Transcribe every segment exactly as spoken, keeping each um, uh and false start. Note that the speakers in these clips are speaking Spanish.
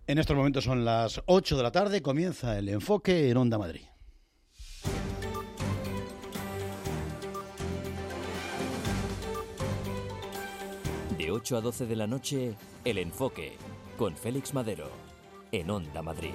En estos momentos son las ocho de la tarde, comienza el enfoque en Onda Madrid. De ocho a doce de la noche, el enfoque con Félix Madero en Onda Madrid.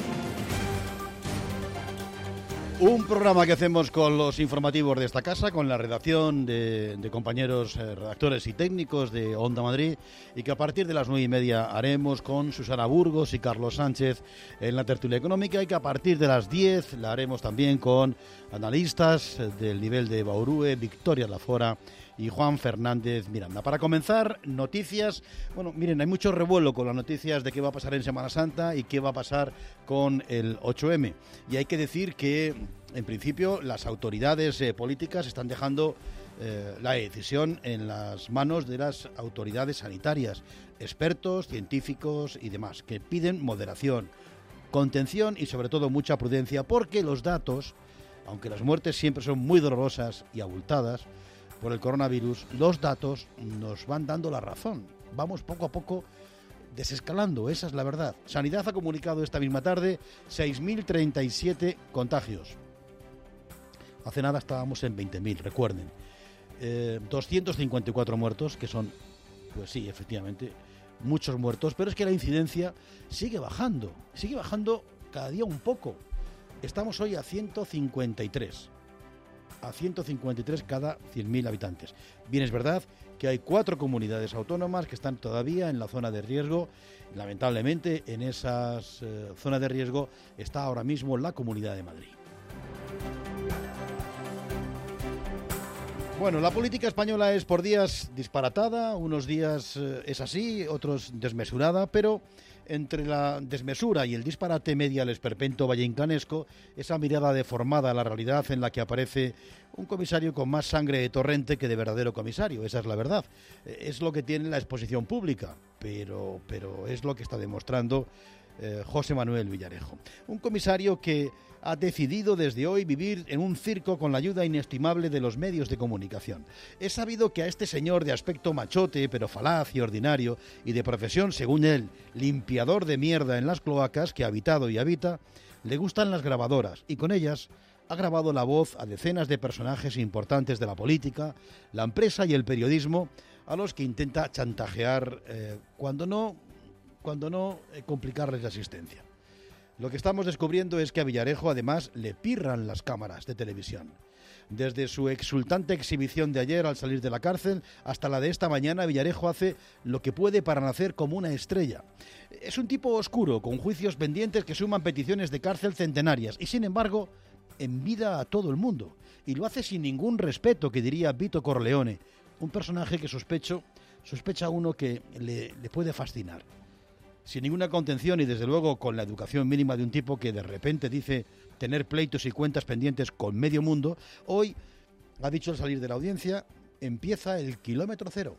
Un programa que hacemos con los informativos de esta casa, con la redacción de, de compañeros eh, redactores y técnicos de Onda Madrid, y que a partir de las nueve y media haremos con Susana Burgos y Carlos Sánchez en la tertulia económica, y que a partir de las diez la haremos también con analistas del nivel de Baurúe, Victoria Lafora y Juan Fernández Miranda. Para comenzar, noticias. Bueno, miren, hay mucho revuelo con las noticias de qué va a pasar en Semana Santa y qué va a pasar con el ocho eme. Y hay que decir que, en principio, las autoridades eh, políticas están dejando eh, la decisión en las manos de las autoridades sanitarias, expertos, científicos y demás, que piden moderación, contención y, sobre todo, mucha prudencia, porque los datos, aunque las muertes siempre son muy dolorosas y abultadas por el coronavirus, los datos nos van dando la razón. Vamos poco a poco desescalando, esa es la verdad. Sanidad ha comunicado esta misma tarde seis mil treinta y siete contagios. Hace nada estábamos en veinte mil, recuerden. Eh, doscientos cincuenta y cuatro muertos, que son, pues sí, efectivamente, muchos muertos, pero es que la incidencia sigue bajando, sigue bajando cada día un poco. Estamos hoy a ciento cincuenta y tres. A ciento cincuenta y tres cada cien mil habitantes. Bien, es verdad que hay cuatro comunidades autónomas que están todavía en la zona de riesgo. Lamentablemente, en esas eh, zonas de riesgo está ahora mismo la Comunidad de Madrid. Bueno, la política española es por días disparatada, unos días eh, es así, otros desmesurada, pero entre la desmesura y el disparate media el esperpento valleicanesco, esa mirada deformada a la realidad en la que aparece un comisario con más sangre de torrente que de verdadero comisario, esa es la verdad. Es lo que tiene la exposición pública, pero, pero es lo que está demostrando eh, José Manuel Villarejo. Un comisario que ha decidido desde hoy vivir en un circo con la ayuda inestimable de los medios de comunicación. Es sabido que a este señor de aspecto machote, pero falaz y ordinario, y de profesión, según él, limpiador de mierda en las cloacas que ha habitado y habita, le gustan las grabadoras, y con ellas ha grabado la voz a decenas de personajes importantes de la política, la empresa y el periodismo, a los que intenta chantajear, eh, cuando no, cuando no eh, complicarles la existencia. Lo que estamos descubriendo es que a Villarejo además le pirran las cámaras de televisión. Desde su exultante exhibición de ayer al salir de la cárcel hasta la de esta mañana, Villarejo hace lo que puede para nacer como una estrella. Es un tipo oscuro, con juicios pendientes que suman peticiones de cárcel centenarias y, sin embargo, envida a todo el mundo. Y lo hace sin ningún respeto, que diría Vito Corleone, un personaje que sospecho, sospecha uno que le, le puede fascinar. Sin ninguna contención y, desde luego, con la educación mínima de un tipo que de repente dice tener pleitos y cuentas pendientes con medio mundo, hoy ha dicho al salir de la audiencia, empieza el kilómetro cero.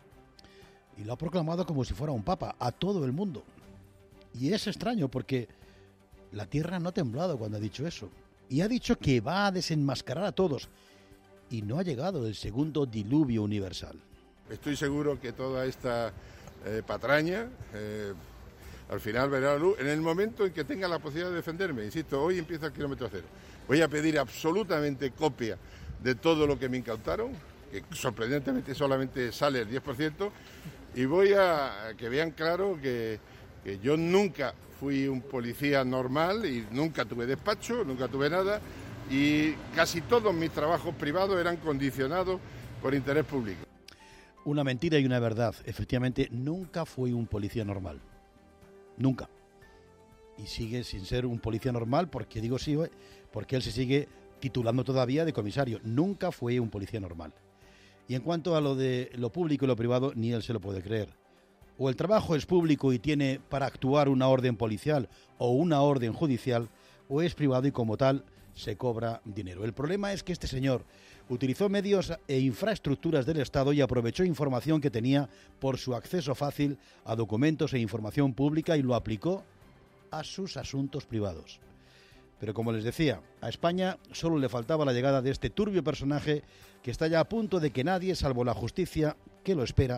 Y lo ha proclamado como si fuera un papa, a todo el mundo. Y es extraño porque la tierra no ha temblado cuando ha dicho eso. Y ha dicho que va a desenmascarar a todos. Y no ha llegado el segundo diluvio universal. Estoy seguro que toda esta Eh, patraña, eh, al final verá la luz en el momento en que tenga la posibilidad de defenderme. Insisto, hoy empieza el kilómetro cero. Voy a pedir absolutamente copia de todo lo que me incautaron, que sorprendentemente solamente sale el diez por ciento, y voy a, a que vean claro que, que yo nunca fui un policía normal y nunca tuve despacho, nunca tuve nada, y casi todos mis trabajos privados eran condicionados por interés público. Una mentira y una verdad. Efectivamente, nunca fue un policía normal. Nunca. Y sigue sin ser un policía normal, porque digo sí, porque él se sigue titulando todavía de comisario. Nunca fue un policía normal. Y en cuanto a lo de lo público y lo privado, ni él se lo puede creer. O el trabajo es público y tiene para actuar una orden policial o una orden judicial, o es privado y como tal se cobra dinero. El problema es que este señor utilizó medios e infraestructuras del Estado y aprovechó información que tenía por su acceso fácil a documentos e información pública y lo aplicó a sus asuntos privados. Pero como les decía, a España solo le faltaba la llegada de este turbio personaje que está ya a punto de que nadie, salvo la justicia que lo espera,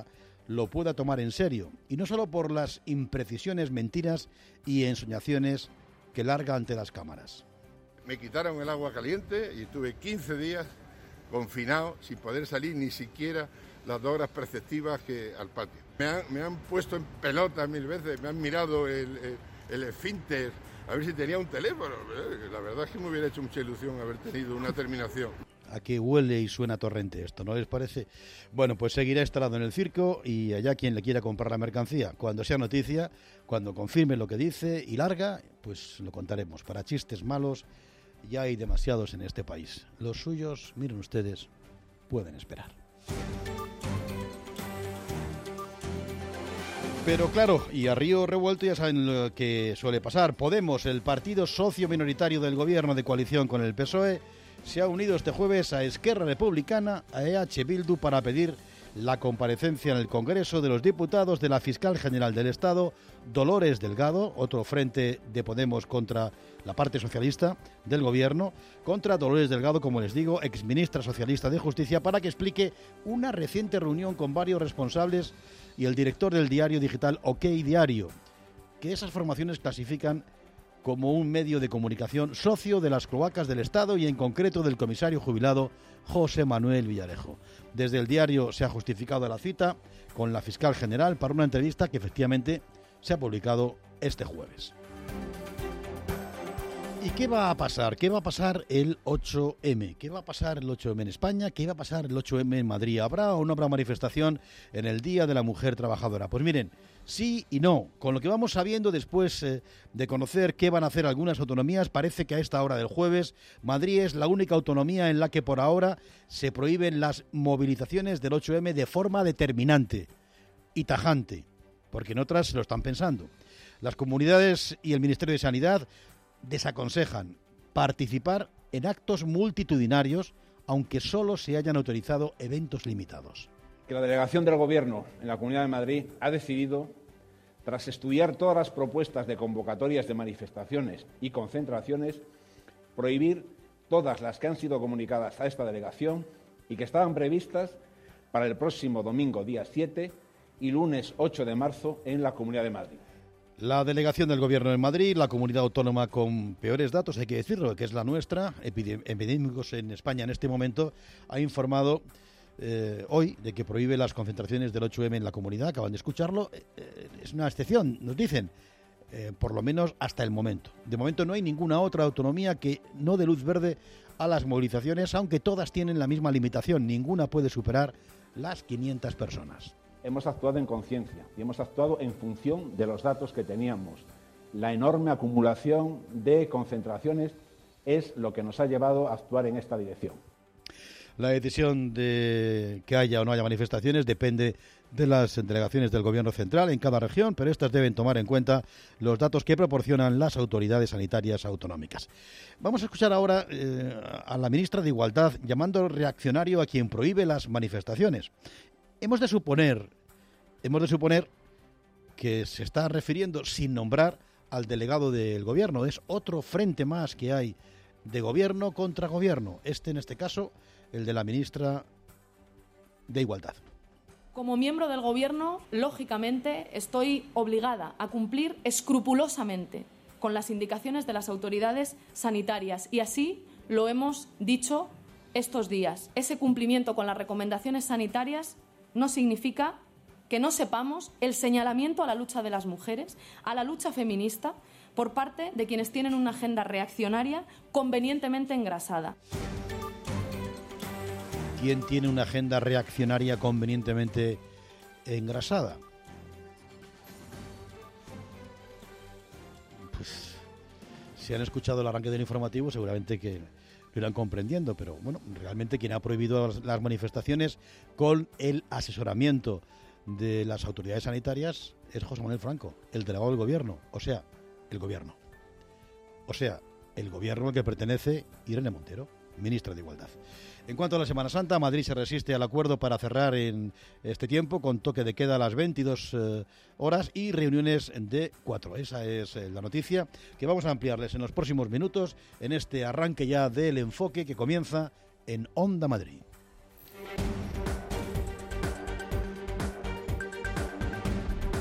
lo pueda tomar en serio, y no solo por las imprecisiones, mentiras y ensoñaciones que larga ante las cámaras. Me quitaron el agua caliente y estuve quince días confinado sin poder salir ni siquiera las dos horas preceptivas que al patio. Me han, me han puesto en pelota mil veces, me han mirado el, el, el esfínter a ver si tenía un teléfono. La verdad es que me hubiera hecho mucha ilusión haber tenido una terminación. A que huele y suena torrente esto, ¿no les parece? Bueno, pues seguirá instalado en el circo y allá quien le quiera comprar la mercancía. Cuando sea noticia, cuando confirme lo que dice y larga, pues lo contaremos. Para chistes malos ya hay demasiados en este país. Los suyos, miren ustedes, pueden esperar. Pero claro, y a río revuelto ya saben lo que suele pasar. Podemos, el partido socio minoritario del gobierno de coalición con el P S O E, se ha unido este jueves a Esquerra Republicana, a E H Bildu, para pedir la comparecencia en el Congreso de los Diputados de la fiscal general del Estado, Dolores Delgado, otro frente de Podemos contra la parte socialista del gobierno, contra Dolores Delgado, como les digo, exministra socialista de Justicia, para que explique una reciente reunión con varios responsables y el director del diario digital OK Diario, que esas formaciones clasifican como un medio de comunicación socio de las cloacas del Estado y en concreto del comisario jubilado José Manuel Villarejo. Desde el diario se ha justificado la cita con la fiscal general para una entrevista que efectivamente se ha publicado este jueves. ¿Y qué va a pasar? ¿Qué va a pasar el ocho eme? ¿Qué va a pasar el ocho eme en España? ¿Qué va a pasar el ocho eme en Madrid? ¿Habrá o no habrá manifestación en el Día de la Mujer Trabajadora? Pues miren, sí y no. Con lo que vamos sabiendo después eh, de conocer qué van a hacer algunas autonomías, parece que a esta hora del jueves Madrid es la única autonomía en la que por ahora se prohíben las movilizaciones del ocho eme de forma determinante y tajante, porque en otras se lo están pensando. Las comunidades y el Ministerio de Sanidad desaconsejan participar en actos multitudinarios, aunque solo se hayan autorizado eventos limitados. Que la delegación del Gobierno en la Comunidad de Madrid ha decidido, tras estudiar todas las propuestas de convocatorias de manifestaciones y concentraciones, prohibir todas las que han sido comunicadas a esta delegación y que estaban previstas para el próximo domingo día siete y lunes ocho de marzo en la Comunidad de Madrid. La delegación del Gobierno en Madrid, la comunidad autónoma con peores datos, hay que decirlo, que es la nuestra, epidémicos en España en este momento, ha informado eh, hoy de que prohíbe las concentraciones del ocho eme en la comunidad. Acaban de escucharlo. Eh, es una excepción, nos dicen, eh, por lo menos hasta el momento. De momento no hay ninguna otra autonomía que no dé luz verde a las movilizaciones, aunque todas tienen la misma limitación. Ninguna puede superar las quinientas personas. Hemos actuado en conciencia y hemos actuado en función de los datos que teníamos. La enorme acumulación de concentraciones es lo que nos ha llevado a actuar en esta dirección. La decisión de que haya o no haya manifestaciones depende de las delegaciones del Gobierno central en cada región, pero estas deben tomar en cuenta los datos que proporcionan las autoridades sanitarias autonómicas. Vamos a escuchar ahora eh, a la ministra de Igualdad llamando reaccionario a quien prohíbe las manifestaciones. Hemos de suponer, hemos de suponer que se está refiriendo sin nombrar al delegado del gobierno. Es otro frente más que hay de gobierno contra gobierno. Este, en este caso, el de la ministra de Igualdad. Como miembro del gobierno, lógicamente, estoy obligada a cumplir escrupulosamente con las indicaciones de las autoridades sanitarias y así lo hemos dicho estos días. Ese cumplimiento con las recomendaciones sanitarias no significa que no sepamos el señalamiento a la lucha de las mujeres, a la lucha feminista, por parte de quienes tienen una agenda reaccionaria convenientemente engrasada. ¿Quién tiene una agenda reaccionaria convenientemente engrasada? Pues si han escuchado el arranque del informativo, seguramente que lo irán comprendiendo, pero bueno, realmente quien ha prohibido las, las manifestaciones con el asesoramiento de las autoridades sanitarias es José Manuel Franco, el delegado del gobierno, o sea, el gobierno. O sea, el gobierno al que pertenece Irene Montero, ministra de Igualdad. En cuanto a la Semana Santa, Madrid se resiste al acuerdo para cerrar en este tiempo con toque de queda a las veintidós eh, horas y reuniones de cuatro. Esa es eh, la noticia que vamos a ampliarles en los próximos minutos en este arranque ya del enfoque que comienza en Onda Madrid.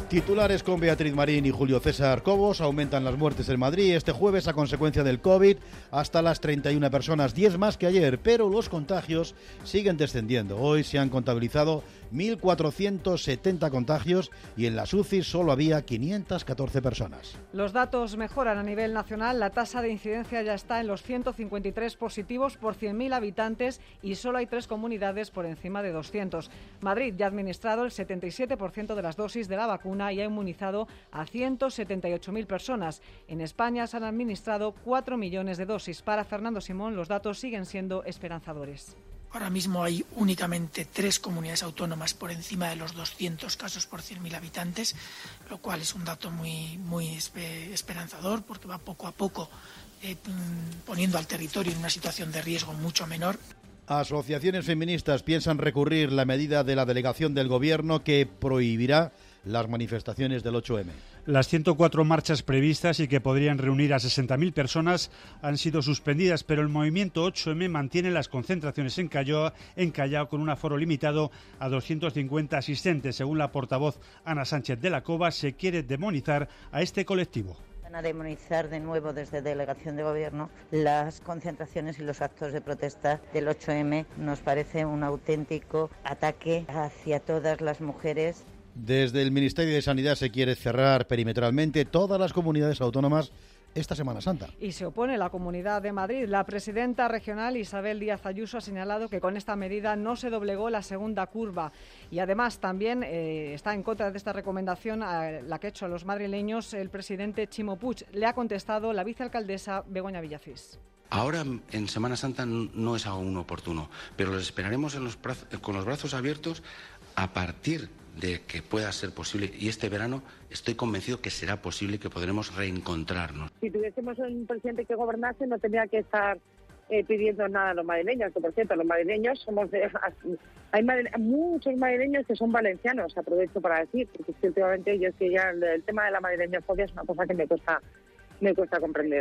Titulares con Beatriz Marín y Julio César Cobos. Aumentan las muertes en Madrid este jueves a consecuencia del COVID hasta las treinta y una personas, diez más que ayer, pero los contagios siguen descendiendo. Hoy se han contabilizado mil cuatrocientos setenta contagios y en las U C I solo había quinientas catorce personas. Los datos mejoran a nivel nacional. La tasa de incidencia ya está en los ciento cincuenta y tres positivos por cien mil habitantes y solo hay tres comunidades por encima de doscientos. Madrid ya ha administrado el setenta y siete por ciento de las dosis de la vacuna y ha inmunizado a ciento setenta y ocho mil personas. En España se han administrado cuatro millones de dosis. Para Fernando Simón, los datos siguen siendo esperanzadores. Ahora mismo hay únicamente tres comunidades autónomas por encima de los doscientos casos por cien mil habitantes, lo cual es un dato muy, muy esperanzador porque va poco a poco eh, poniendo al territorio en una situación de riesgo mucho menor. Asociaciones feministas piensan recurrir la medida de la delegación del Gobierno que prohibirá las manifestaciones del ocho eme. Las ciento cuatro marchas previstas y que podrían reunir a sesenta mil personas han sido suspendidas, pero el movimiento ocho eme mantiene las concentraciones en Callao, en Callao con un aforo limitado a doscientos cincuenta asistentes. Según la portavoz Ana Sánchez de la Cova, se quiere demonizar a este colectivo. Van a demonizar de nuevo desde Delegación de Gobierno las concentraciones y los actos de protesta del ocho eme. Nos parece un auténtico ataque hacia todas las mujeres. Desde el Ministerio de Sanidad se quiere cerrar perimetralmente todas las comunidades autónomas esta Semana Santa. Y se opone la Comunidad de Madrid. La presidenta regional Isabel Díaz Ayuso ha señalado que con esta medida no se doblegó la segunda curva y además también eh, está en contra de esta recomendación a la que ha hecho a los madrileños el presidente Chimo Puig. Le ha contestado la vicealcaldesa Begoña Villacís. Ahora en Semana Santa no es aún oportuno, pero los esperaremos en los brazos, con los brazos abiertos a partir de que pueda ser posible, y este verano estoy convencido que será posible y que podremos reencontrarnos. Si tuviésemos un presidente que gobernase no tendría que estar eh, pidiendo nada a los madrileños, que por cierto los madrileños somos de, hay madre, muchos madrileños que son valencianos, aprovecho para decir, porque últimamente yo es que ya el, el tema de la madrileñofobia es una cosa que me cuesta, me cuesta comprender.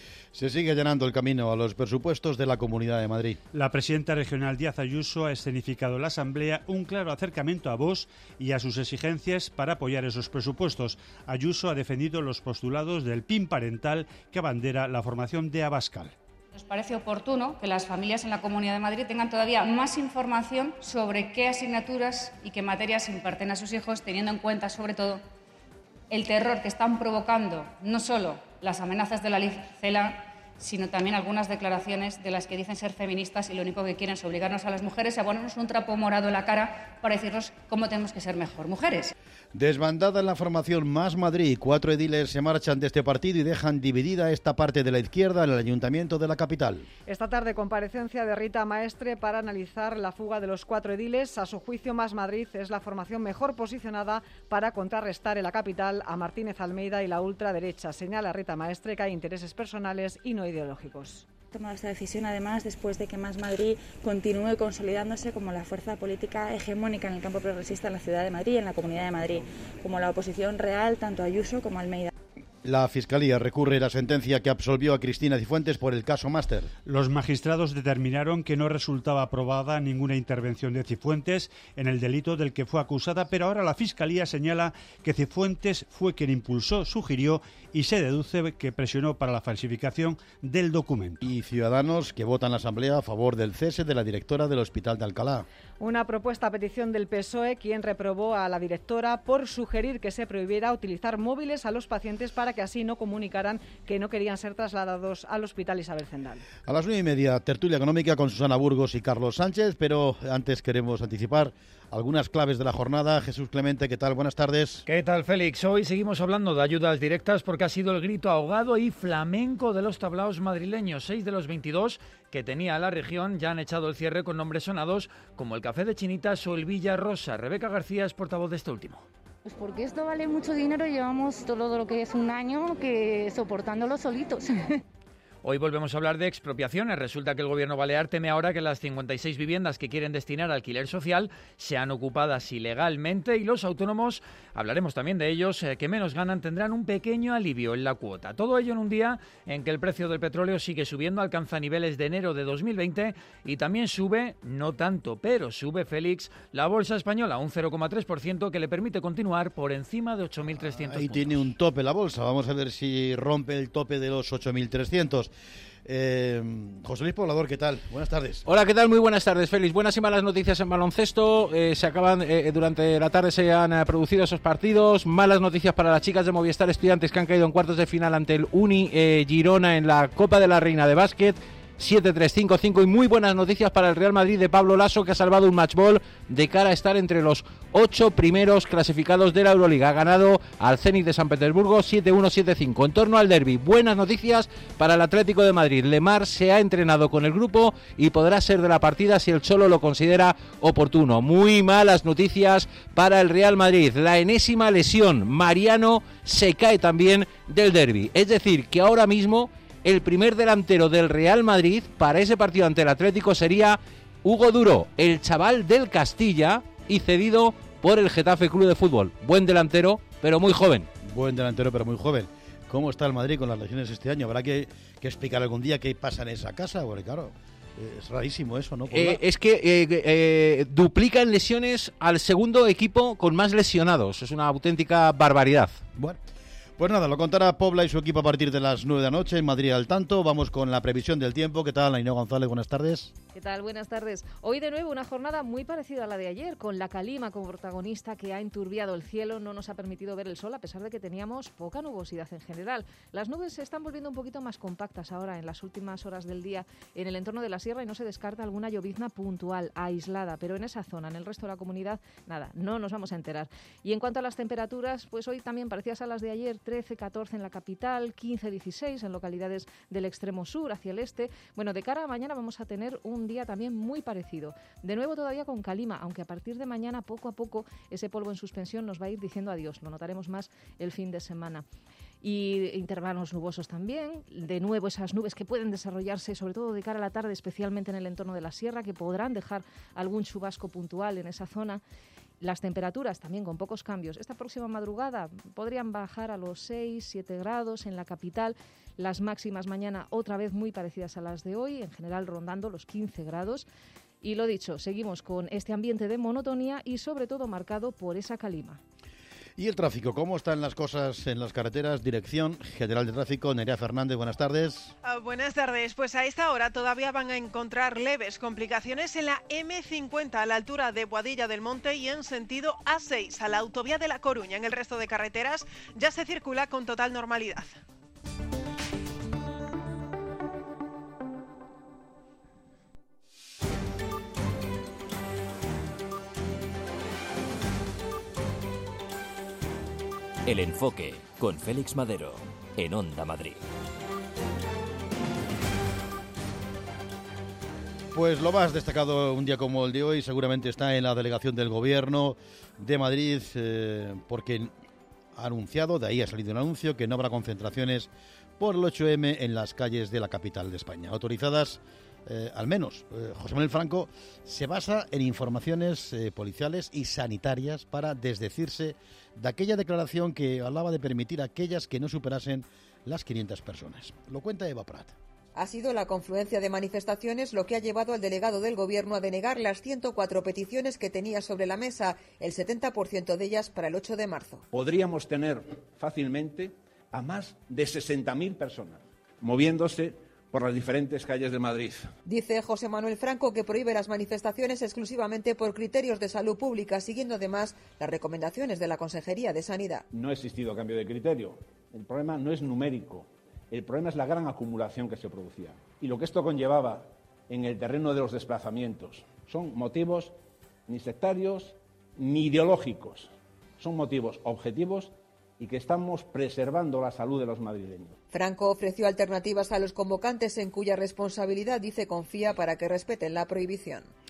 Se sigue allanando el camino a los presupuestos de la Comunidad de Madrid. La presidenta regional Díaz Ayuso ha escenificado en la Asamblea un claro acercamiento a Vox y a sus exigencias para apoyar esos presupuestos. Ayuso ha defendido los postulados del P I N parental que abandera la formación de Abascal. Nos parece oportuno que las familias en la Comunidad de Madrid tengan todavía más información sobre qué asignaturas y qué materias imparten a sus hijos, teniendo en cuenta sobre todo el terror que están provocando no solo las amenazas de la ley CELA, sino también algunas declaraciones de las que dicen ser feministas y lo único que quieren es obligarnos a las mujeres a ponernos un trapo morado en la cara para decirnos cómo tenemos que ser mejor mujeres. Desbandada en la formación Más Madrid, cuatro ediles se marchan de este partido y dejan dividida esta parte de la izquierda en el Ayuntamiento de la capital. Esta tarde comparecencia de Rita Maestre para analizar la fuga de los cuatro ediles. A su juicio, Más Madrid es la formación mejor posicionada para contrarrestar en la capital a Martínez Almeida y la ultraderecha. Señala Rita Maestre que hay intereses personales y no ideológicos. Tomado esta decisión además después de que Más Madrid continúe consolidándose como la fuerza política hegemónica en el campo progresista en la ciudad de Madrid y en la Comunidad de Madrid, como la oposición real tanto a Ayuso como a Almeida. La Fiscalía recurre la sentencia que absolvió a Cristina Cifuentes por el caso Máster. Los magistrados determinaron que no resultaba aprobada ninguna intervención de Cifuentes en el delito del que fue acusada, pero ahora la Fiscalía señala que Cifuentes fue quien impulsó, sugirió y se deduce que presionó para la falsificación del documento. Y Ciudadanos que votan en la Asamblea a favor del cese de la directora del Hospital de Alcalá. Una propuesta a petición del P S O E, quien reprobó a la directora por sugerir que se prohibiera utilizar móviles a los pacientes para que así no comunicaran que no querían ser trasladados al Hospital Isabel Zendal. A las nueve y media, tertulia económica con Susana Burgos y Carlos Sánchez, pero antes queremos anticipar algunas claves de la jornada. Jesús Clemente, ¿qué tal? Buenas tardes. ¿Qué tal, Félix? Hoy seguimos hablando de ayudas directas porque ha sido el grito ahogado y flamenco de los tablaos madrileños. Seis de los veintidós que tenía la región ya han echado el cierre con nombres sonados como el Café de Chinitas o el Villa Rosa. Rebeca García es portavoz de este último. Pues porque esto vale mucho dinero y llevamos todo lo que es un año que soportándolo solitos. Hoy volvemos a hablar de expropiaciones. Resulta que el gobierno balear teme ahora que las cincuenta y seis viviendas que quieren destinar a alquiler social sean ocupadas ilegalmente y los autónomos, hablaremos también de ellos, eh, que menos ganan tendrán un pequeño alivio en la cuota. Todo ello en un día en que el precio del petróleo sigue subiendo, alcanza niveles de enero de dos mil veinte y también sube, no tanto, pero sube, Félix, la bolsa española un cero coma tres por ciento que le permite continuar por encima de ocho mil trescientos Ahí puntos. tiene un tope la bolsa. Vamos a ver si rompe el tope de los ocho mil trescientos. Eh, José Luis Poblador, ¿qué tal? Buenas tardes. Hola, ¿qué tal? Muy buenas tardes, Félix. Buenas y malas noticias en baloncesto. Eh, se acaban, eh, durante la tarde se han eh, producido esos partidos. Malas noticias para las chicas de Movistar Estudiantes, que han caído en cuartos de final ante el Uni eh, Girona en la Copa de la Reina de Básquet. siete tres cinco cinco. Y muy buenas noticias para el Real Madrid de Pablo Lasso, que ha salvado un matchball de cara a estar entre los ocho primeros clasificados de la Euroliga. Ha ganado al Zenit de San Petersburgo siete uno siete cinco. En torno al derbi, buenas noticias para el Atlético de Madrid. Lemar se ha entrenado con el grupo y podrá ser de la partida si el Cholo lo considera oportuno. Muy malas noticias para el Real Madrid. La enésima lesión. Mariano se cae también del derbi. Es decir, que ahora mismo el primer delantero del Real Madrid para ese partido ante el Atlético sería Hugo Duro, el chaval del Castilla y cedido por el Getafe Club de Fútbol. Buen delantero, pero muy joven. Buen delantero, pero muy joven. ¿Cómo está el Madrid con las lesiones este año? Habrá que, que explicar algún día qué pasa en esa casa, porque claro, es rarísimo eso, ¿no? Eh, es que eh, eh, duplican lesiones al segundo equipo con más lesionados. Es una auténtica barbaridad. Bueno. Pues nada, lo contará Pobla y su equipo a partir de las nueve de la noche en Madrid al tanto. Vamos con la previsión del tiempo. ¿Qué tal, Ainhoa González? Buenas tardes. ¿Qué tal? Buenas tardes. Hoy de nuevo una jornada muy parecida a la de ayer, con la calima como protagonista que ha enturbiado el cielo, no nos ha permitido ver el sol a pesar de que teníamos poca nubosidad en general. Las nubes se están volviendo un poquito más compactas ahora en las últimas horas del día en el entorno de la sierra y no se descarta alguna llovizna puntual, aislada, pero en esa zona, en el resto de la comunidad, nada, no nos vamos a enterar. Y en cuanto a las temperaturas, pues hoy también parecidas a las de ayer, trece, catorce en la capital, quince, dieciséis en localidades del extremo sur, hacia el este. Bueno, de cara a mañana vamos a tener un día también muy parecido. De nuevo todavía con calima, aunque a partir de mañana poco a poco ese polvo en suspensión nos va a ir diciendo adiós. Lo notaremos más el fin de semana. Y intervalos nubosos también, de nuevo esas nubes que pueden desarrollarse sobre todo de cara a la tarde, especialmente en el entorno de la sierra, que podrán dejar algún chubasco puntual en esa zona. Las temperaturas también con pocos cambios. Esta próxima madrugada podrían bajar a los seis, siete grados en la capital. Las máximas mañana otra vez muy parecidas a las de hoy, en general rondando los quince grados. Y lo dicho, seguimos con este ambiente de monotonía y sobre todo marcado por esa calima. ¿Y el tráfico? ¿Cómo están las cosas en las carreteras? Dirección General de Tráfico, Nerea Fernández, buenas tardes. Uh, buenas tardes. Pues a esta hora todavía van a encontrar leves complicaciones en la eme cincuenta a la altura de Boadilla del Monte y en sentido a seis a la autovía de La Coruña. En el resto de carreteras ya se circula con total normalidad. El Enfoque, con Félix Madero, en Onda Madrid. Pues lo más destacado un día como el de hoy seguramente está en la delegación del Gobierno de Madrid, eh, porque ha anunciado, de ahí ha salido un anuncio, que no habrá concentraciones por el ocho eme en las calles de la capital de España. Autorizadas, eh, al menos, eh, José Manuel Franco se basa en informaciones eh, policiales y sanitarias para desdecirse de aquella declaración que hablaba de permitir a aquellas que no superasen las quinientas personas. Lo cuenta Eva Prat. Ha sido la confluencia de manifestaciones lo que ha llevado al delegado del Gobierno a denegar las ciento cuatro peticiones que tenía sobre la mesa, el setenta por ciento de ellas para el ocho de marzo. Podríamos tener fácilmente a más de sesenta mil personas moviéndose por las diferentes calles de Madrid. Dice José Manuel Franco que prohíbe las manifestaciones exclusivamente por criterios de salud pública, siguiendo además las recomendaciones de la Consejería de Sanidad. No ha existido cambio de criterio. El problema no es numérico. El problema es la gran acumulación que se producía. Y lo que esto conllevaba en el terreno de los desplazamientos son motivos ni sectarios ni ideológicos. Son motivos objetivos y que estamos preservando la salud de los madrileños. Franco ofreció alternativas a los convocantes en cuya responsabilidad, dice, confía para que respeten la prohibición.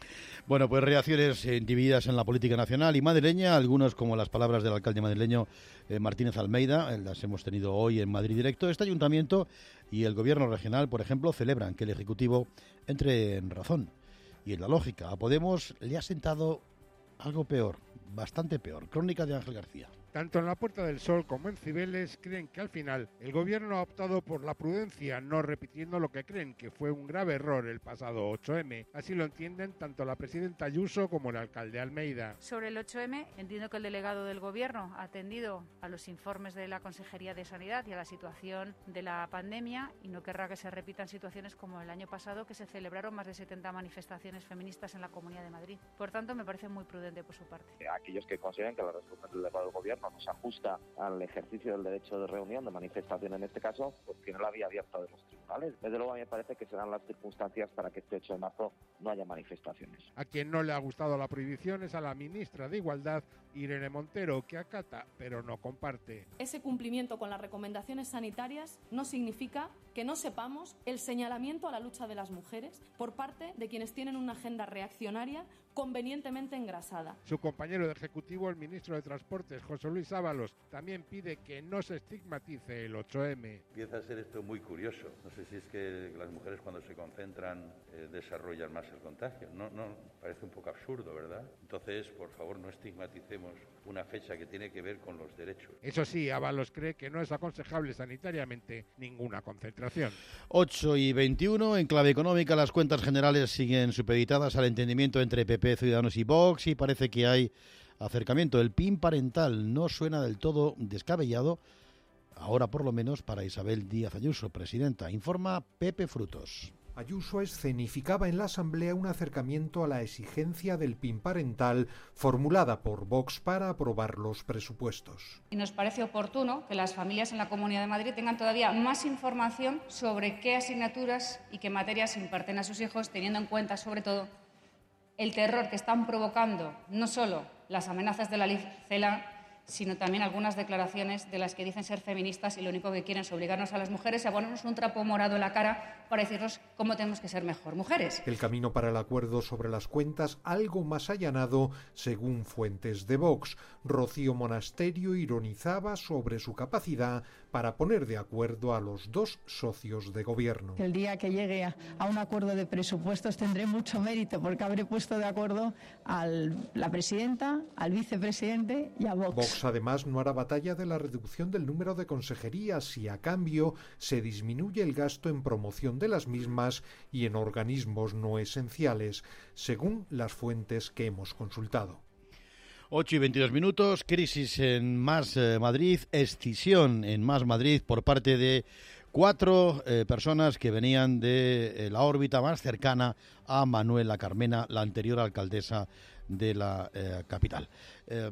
Bueno, pues reacciones eh, divididas en la política nacional y madrileña, algunos como las palabras del alcalde madrileño eh, Martínez Almeida, eh, las hemos tenido hoy en Madrid Directo. Este ayuntamiento y el gobierno regional, por ejemplo, celebran que el Ejecutivo entre en razón y en la lógica. A Podemos le ha sentado algo peor, bastante peor. Crónica de Ángel García. Tanto en la Puerta del Sol como en Cibeles creen que al final el gobierno ha optado por la prudencia, no repitiendo lo que creen que fue un grave error el pasado ocho eme. Así lo entienden tanto la presidenta Ayuso como el alcalde Almeida. Sobre el ocho eme, entiendo que el delegado del gobierno ha atendido a los informes de la Consejería de Sanidad y a la situación de la pandemia y no querrá que se repitan situaciones como el año pasado, que se celebraron más de setenta manifestaciones feministas en la Comunidad de Madrid. Por tanto, me parece muy prudente por su parte. Aquellos que consideren que la resolución del delegado del gobierno no se ajusta al ejercicio del derecho de reunión, de manifestación en este caso, pues tiene la vía abierta de los tribunales. Desde luego a mí me parece que serán las circunstancias para que este ocho de marzo no haya manifestaciones. A quien no le ha gustado la prohibición es a la ministra de Igualdad, Irene Montero, que acata pero no comparte. Ese cumplimiento con las recomendaciones sanitarias no significa que no sepamos el señalamiento a la lucha de las mujeres por parte de quienes tienen una agenda reaccionaria convenientemente engrasada. Su compañero de Ejecutivo, el ministro de Transportes, José Luis Ábalos, también pide que no se estigmatice el ocho eme. Empieza a ser esto muy curioso. No sé si es que las mujeres cuando se concentran eh, desarrollan más el contagio. No, no, parece un poco absurdo, ¿verdad? Entonces, por favor, no estigmaticemos una fecha que tiene que ver con los derechos. Eso sí, Ábalos cree que no es aconsejable sanitariamente ninguna concentración. ocho y veintiuno, en clave económica, las cuentas generales siguen supeditadas al entendimiento entre P P, Ciudadanos y Vox y parece que hay acercamiento. El P I N parental no suena del todo descabellado, ahora por lo menos para Isabel Díaz Ayuso, presidenta. Informa Pepe Frutos. Ayuso escenificaba en la Asamblea un acercamiento a la exigencia del P I N parental formulada por Vox para aprobar los presupuestos. Y nos parece oportuno que las familias en la Comunidad de Madrid tengan todavía más información sobre qué asignaturas y qué materias imparten a sus hijos, teniendo en cuenta, sobre todo, el terror que están provocando no solo las amenazas de la ley CELA, sino también algunas declaraciones de las que dicen ser feministas y lo único que quieren es obligarnos a las mujeres a ponernos un trapo morado en la cara para decirnos cómo tenemos que ser mejor mujeres. El camino para el acuerdo sobre las cuentas algo más allanado, según fuentes de Vox. Rocío Monasterio ironizaba sobre su capacidad para poner de acuerdo a los dos socios de gobierno. El día que llegue a, a un acuerdo de presupuestos tendré mucho mérito porque habré puesto de acuerdo a la presidenta, al vicepresidente y a Vox. Vox además no hará batalla de la reducción del número de consejerías y a cambio se disminuye el gasto en promoción de las mismas y en organismos no esenciales, según las fuentes que hemos consultado. ocho y veintidós minutos, crisis en Más eh, Madrid, escisión en Más Madrid por parte de cuatro eh, personas que venían de eh, la órbita más cercana a Manuela Carmena, la anterior alcaldesa de la eh, capital. Eh,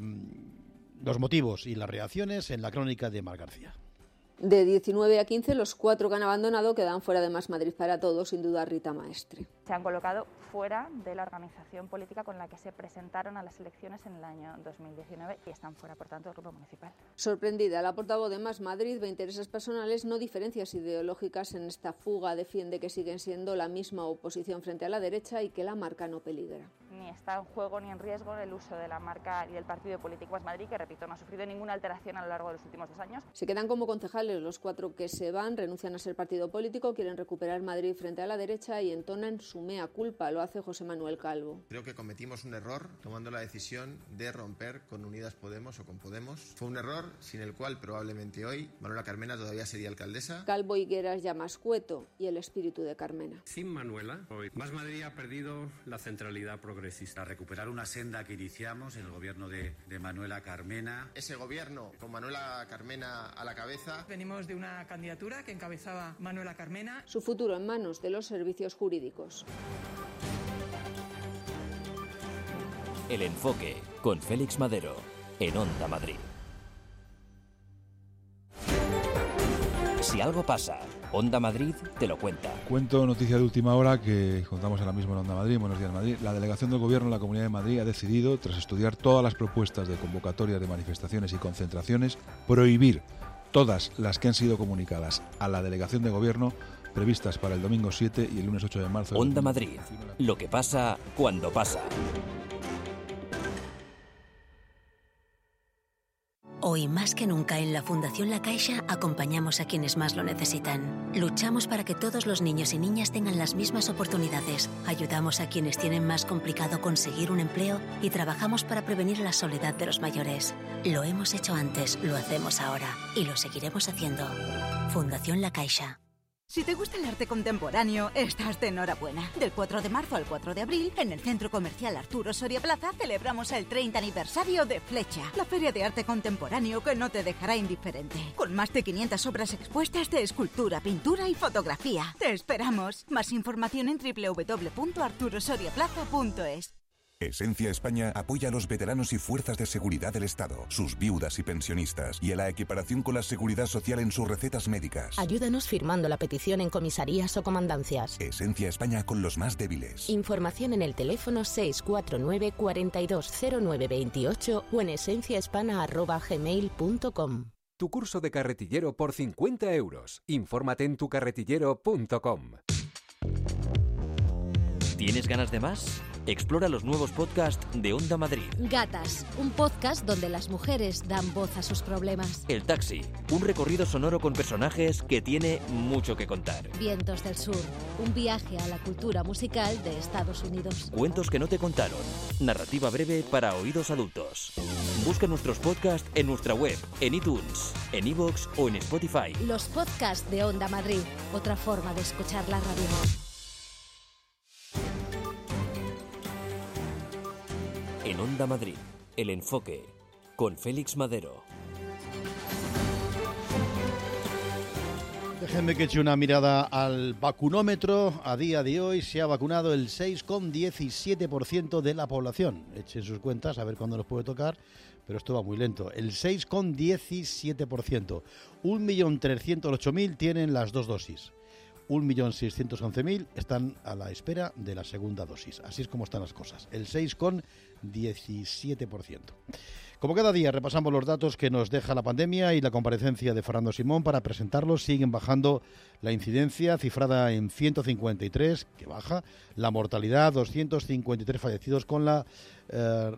los motivos y las reacciones en la crónica de Mar García. De diecinueve a quince, los cuatro que han abandonado quedan fuera de Más Madrid para Todos, sin duda Rita Maestre. Se han colocado fuera de la organización política con la que se presentaron a las elecciones en el año dos mil diecinueve y están fuera, por tanto, del grupo municipal. Sorprendida, la portavoz de Más Madrid ve intereses personales, no diferencias ideológicas en esta fuga. Defiende que siguen siendo la misma oposición frente a la derecha y que la marca no peligra. Ni está en juego ni en riesgo el uso de la marca y del partido político Más Madrid, que, repito, no ha sufrido ninguna alteración a lo largo de los últimos dos años. Se quedan como concejales los cuatro que se van, renuncian a ser partido político, quieren recuperar Madrid frente a la derecha y entonan su mea culpa. Lo hace José Manuel Calvo. Creo que cometimos un error tomando la decisión de romper con Unidas Podemos o con Podemos. Fue un error sin el cual probablemente hoy Manuela Carmena todavía sería alcaldesa. Calvo Higueras llama escueto y el espíritu de Carmena. Sin Manuela, hoy Más Madrid ha perdido la centralidad progresista. Recuperar una senda que iniciamos en el gobierno de, de Manuela Carmena. Ese gobierno con Manuela Carmena a la cabeza. Venimos de una candidatura que encabezaba Manuela Carmena. Su futuro en manos de los servicios jurídicos. El Enfoque, con Félix Madero, en Onda Madrid. Si algo pasa, Onda Madrid te lo cuenta. Cuento noticia de última hora que contamos ahora mismo en Onda Madrid. Buenos días, Madrid. La delegación del Gobierno en la Comunidad de Madrid ha decidido, tras estudiar todas las propuestas de convocatoria de manifestaciones y concentraciones, prohibir todas las que han sido comunicadas a la delegación de Gobierno previstas para el domingo siete y el lunes ocho de marzo. Onda Madrid. Lo que pasa cuando pasa. Hoy más que nunca en la Fundación La Caixa acompañamos a quienes más lo necesitan. Luchamos para que todos los niños y niñas tengan las mismas oportunidades. Ayudamos a quienes tienen más complicado conseguir un empleo y trabajamos para prevenir la soledad de los mayores. Lo hemos hecho antes, lo hacemos ahora y lo seguiremos haciendo. Fundación La Caixa. Si te gusta el arte contemporáneo, estás de enhorabuena. Del cuatro de marzo al cuatro de abril, en el Centro Comercial Arturo Soria Plaza, celebramos el treinta aniversario de Flecha, la feria de arte contemporáneo que no te dejará indiferente. Con más de quinientas obras expuestas de escultura, pintura y fotografía. ¡Te esperamos! Más información en doble u doble u doble u punto arturo soria plaza punto es. Esencia España apoya a los veteranos y fuerzas de seguridad del Estado, sus viudas y pensionistas, y a la equiparación con la seguridad social en sus recetas médicas. Ayúdanos firmando la petición en comisarías o comandancias. Esencia España con los más débiles. Información en el teléfono seis cuatro nueve, cuatro dos cero nueve dos ocho o en esenciahispana arroba gmail punto com. Tu curso de carretillero por cincuenta euros. Infórmate en tu carretillero punto com. ¿Tienes ganas de más? Explora los nuevos podcasts de Onda Madrid. Gatas, un podcast donde las mujeres dan voz a sus problemas. El Taxi, un recorrido sonoro con personajes que tiene mucho que contar. Vientos del Sur, un viaje a la cultura musical de Estados Unidos. Cuentos que no te contaron. Narrativa breve para oídos adultos. Busca nuestros podcasts en nuestra web, en iTunes, en iVoox o en Spotify. Los podcasts de Onda Madrid, otra forma de escuchar la radio. En Onda Madrid, El Enfoque, con Félix Madero. Déjenme que eche una mirada al vacunómetro. A día de hoy se ha vacunado el seis coma diecisiete por ciento de la población. Echen sus cuentas a ver cuándo nos puede tocar, pero esto va muy lento. El seis coma diecisiete por ciento. un millón trescientos ocho mil tienen las dos dosis. un millón seiscientos once mil están a la espera de la segunda dosis. Así es como están las cosas. El seis coma diecisiete por ciento. Como cada día repasamos los datos que nos deja la pandemia y la comparecencia de Fernando Simón. Para presentarlos siguen bajando la incidencia, cifrada en ciento cincuenta y tres, que baja, la mortalidad, doscientos cincuenta y tres fallecidos, con la, eh,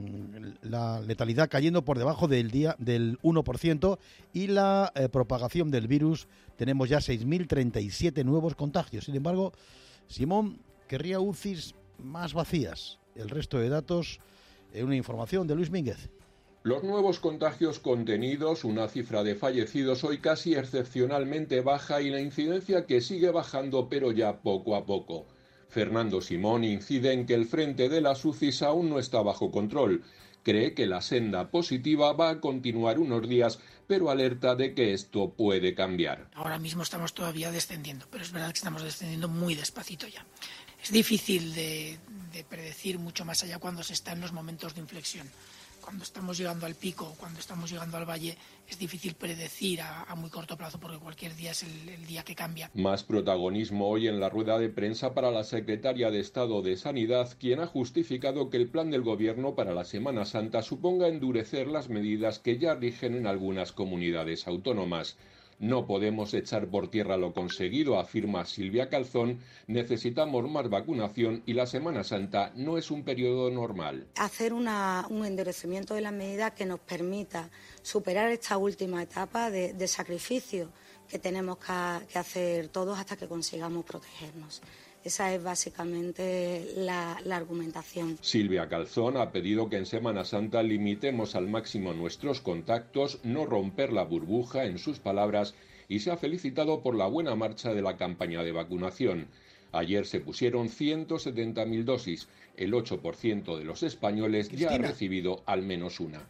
la letalidad cayendo por debajo del día del uno por ciento, y la eh, propagación del virus, tenemos ya seis mil treinta y siete nuevos contagios. Sin embargo, Simón querría U C Is más vacías. El resto de datos en una información de Luis Mínguez. Los nuevos contagios contenidos, una cifra de fallecidos hoy casi excepcionalmente baja y la incidencia que sigue bajando pero ya poco a poco. Fernando Simón incide en que el frente de las U C Is aún no está bajo control. Cree que la senda positiva va a continuar unos días, pero alerta de que esto puede cambiar. Ahora mismo estamos todavía descendiendo, pero es verdad que estamos descendiendo muy despacito ya. Es difícil de, de predecir mucho más allá cuando se está en los momentos de inflexión. Cuando estamos llegando al pico, cuando estamos llegando al valle, es difícil predecir a, a muy corto plazo porque cualquier día es el, el día que cambia. Más protagonismo hoy en la rueda de prensa para la secretaria de Estado de Sanidad, quien ha justificado que el plan del Gobierno para la Semana Santa suponga endurecer las medidas que ya rigen en algunas comunidades autónomas. No podemos echar por tierra lo conseguido, afirma Silvia Calzón. Necesitamos más vacunación y la Semana Santa no es un periodo normal. Hacer una, un endurecimiento de las medidas que nos permita superar esta última etapa de, de sacrificio que tenemos que, que hacer todos hasta que consigamos protegernos. Esa es básicamente la, la argumentación. Silvia Calzón ha pedido que en Semana Santa limitemos al máximo nuestros contactos, no romper la burbuja, en sus palabras, y se ha felicitado por la buena marcha de la campaña de vacunación. Ayer se pusieron ciento setenta mil dosis. El ocho por ciento de los españoles Cristina. ya ha recibido al menos una.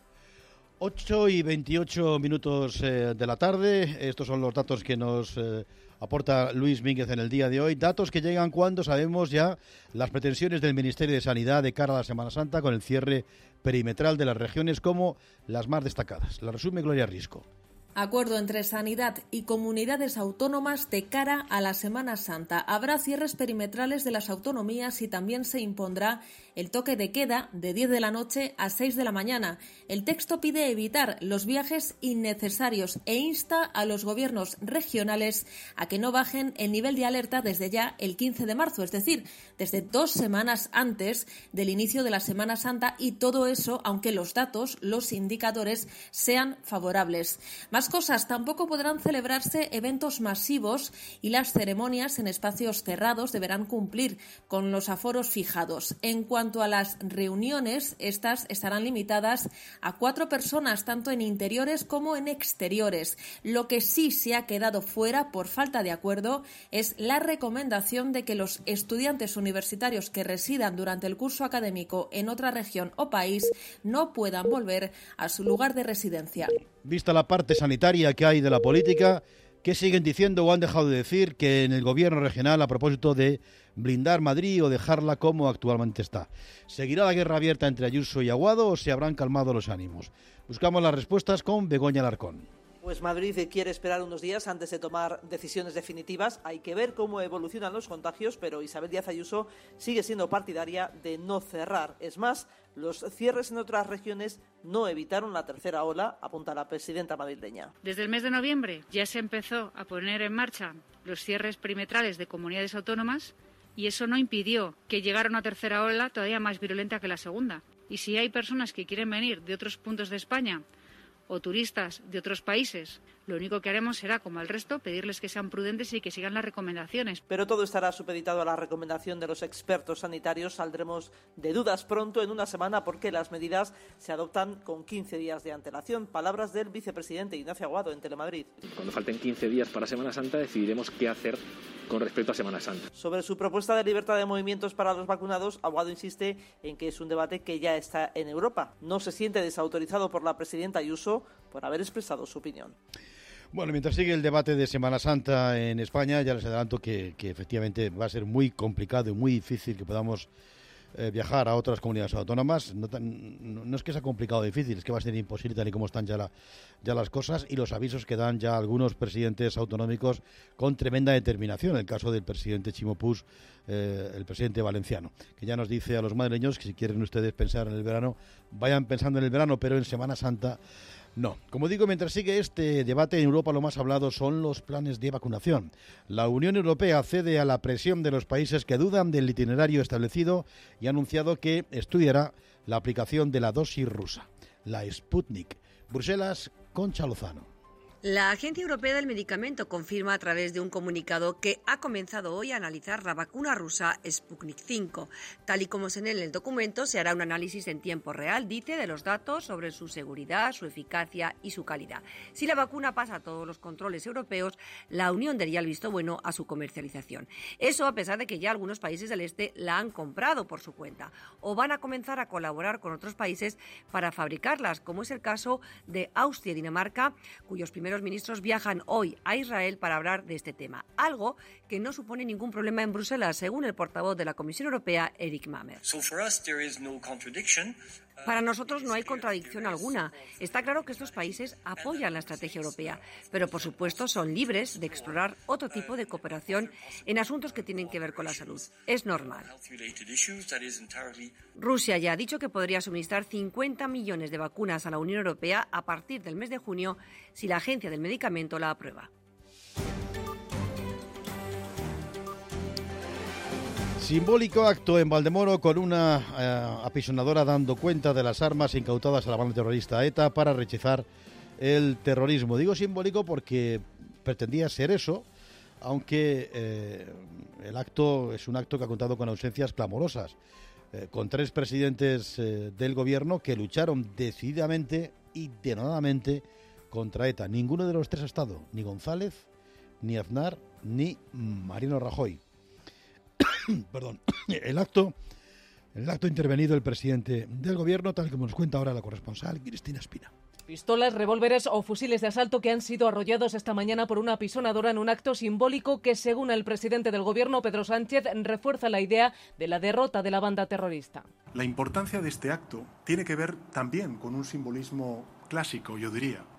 ocho y veintiocho minutos eh, de la tarde. Estos son los datos que nos eh, aporta Luis Mínguez en el día de hoy. Datos que llegan cuando sabemos ya las pretensiones del Ministerio de Sanidad de cara a la Semana Santa, con el cierre perimetral de las regiones como las más destacadas. La resume Gloria Risco. Acuerdo entre Sanidad y comunidades autónomas de cara a la Semana Santa. Habrá cierres perimetrales de las autonomías y también se impondrá el toque de queda de diez de la noche a seis de la mañana. El texto pide evitar los viajes innecesarios e insta a los gobiernos regionales a que no bajen el nivel de alerta desde ya el quince de marzo, es decir, desde dos semanas antes del inicio de la Semana Santa, y todo eso aunque los datos, los indicadores sean favorables. Más cosas, tampoco podrán celebrarse eventos masivos y las ceremonias en espacios cerrados deberán cumplir con los aforos fijados. En cuanto a las reuniones, estas estarán limitadas a cuatro personas, tanto en interiores como en exteriores. Lo que sí se ha quedado fuera por falta de acuerdo es la recomendación de que los estudiantes universitarios que residan durante el curso académico en otra región o país no puedan volver a su lugar de residencia. Vista la parte sanitaria que hay de la política, ¿qué siguen diciendo o han dejado de decir que en el gobierno regional a propósito de blindar Madrid o dejarla como actualmente está? ¿Seguirá la guerra abierta entre Ayuso y Aguado o se habrán calmado los ánimos? Buscamos las respuestas con Begoña Alarcón. Pues Madrid quiere esperar unos días antes de tomar decisiones definitivas. Hay que ver cómo evolucionan los contagios, pero Isabel Díaz Ayuso sigue siendo partidaria de no cerrar. Es más, los cierres en otras regiones no evitaron la tercera ola, apunta la presidenta madrileña. Desde el mes de noviembre ya se empezó a poner en marcha los cierres perimetrales de comunidades autónomas y eso no impidió que llegara una tercera ola todavía más virulenta que la segunda. Y si hay personas que quieren venir de otros puntos de España o turistas de otros países, lo único que haremos será, como el resto, pedirles que sean prudentes y que sigan las recomendaciones. Pero todo estará supeditado a la recomendación de los expertos sanitarios. Saldremos de dudas pronto, en una semana, porque las medidas se adoptan con quince días de antelación. Palabras del vicepresidente Ignacio Aguado en Telemadrid. Cuando falten quince días para Semana Santa decidiremos qué hacer con respecto a Semana Santa. Sobre su propuesta de libertad de movimientos para los vacunados, Aguado insiste en que es un debate que ya está en Europa. No se siente desautorizado por la presidenta Ayuso por haber expresado su opinión. Bueno, mientras sigue el debate de Semana Santa en España, ya les adelanto que, que efectivamente va a ser muy complicado y muy difícil que podamos eh, viajar a otras comunidades autónomas. No, tan, no, no es que sea complicado o difícil, es que va a ser imposible tal y como están ya, la, ya las cosas y los avisos que dan ya algunos presidentes autonómicos con tremenda determinación. El caso del presidente Ximo Puig, eh, el presidente valenciano, que ya nos dice a los madrileños que si quieren ustedes pensar en el verano, vayan pensando en el verano, pero en Semana Santa no. Como digo, mientras sigue este debate en Europa, lo más hablado son los planes de vacunación. La Unión Europea cede a la presión de los países que dudan del itinerario establecido y ha anunciado que estudiará la aplicación de la dosis rusa, la Sputnik. Bruselas, Concha Lozano. La Agencia Europea del Medicamento confirma a través de un comunicado que ha comenzado hoy a analizar la vacuna rusa Sputnik cinco. Tal y como se lee en el documento, se hará un análisis en tiempo real, dice, de los datos sobre su seguridad, su eficacia y su calidad. Si la vacuna pasa todos los controles europeos, la Unión daría el visto bueno a su comercialización. Eso a pesar de que ya algunos países del este la han comprado por su cuenta o van a comenzar a colaborar con otros países para fabricarlas, como es el caso de Austria y Dinamarca, cuyos primeros Los ministros viajan hoy a Israel para hablar de este tema, algo que no supone ningún problema en Bruselas, según el portavoz de la Comisión Europea, Eric Mamer. Para nosotros no hay contradicción alguna. Está claro que estos países apoyan la estrategia europea, pero por supuesto son libres de explorar otro tipo de cooperación en asuntos que tienen que ver con la salud. Es normal. Rusia ya ha dicho que podría suministrar cincuenta millones de vacunas a la Unión Europea a partir del mes de junio si la Agencia del Medicamento la aprueba. Simbólico acto en Valdemoro con una eh, apisonadora dando cuenta de las armas incautadas a la banda terrorista ETA para rechazar el terrorismo. Digo simbólico porque pretendía ser eso, aunque eh, el acto es un acto que ha contado con ausencias clamorosas, eh, con tres presidentes eh, del gobierno que lucharon decididamente y denodadamente contra ETA. Ninguno de los tres ha estado, ni González, ni Aznar, ni Mariano Rajoy. Perdón, el acto, el acto intervenido el presidente del gobierno, tal como nos cuenta ahora la corresponsal Cristina Espina. Pistolas, revólveres o fusiles de asalto que han sido arrollados esta mañana por una apisonadora en un acto simbólico que, según el presidente del gobierno, Pedro Sánchez, refuerza la idea de la derrota de la banda terrorista. La importancia de este acto tiene que ver también con un simbolismo clásico, yo diría.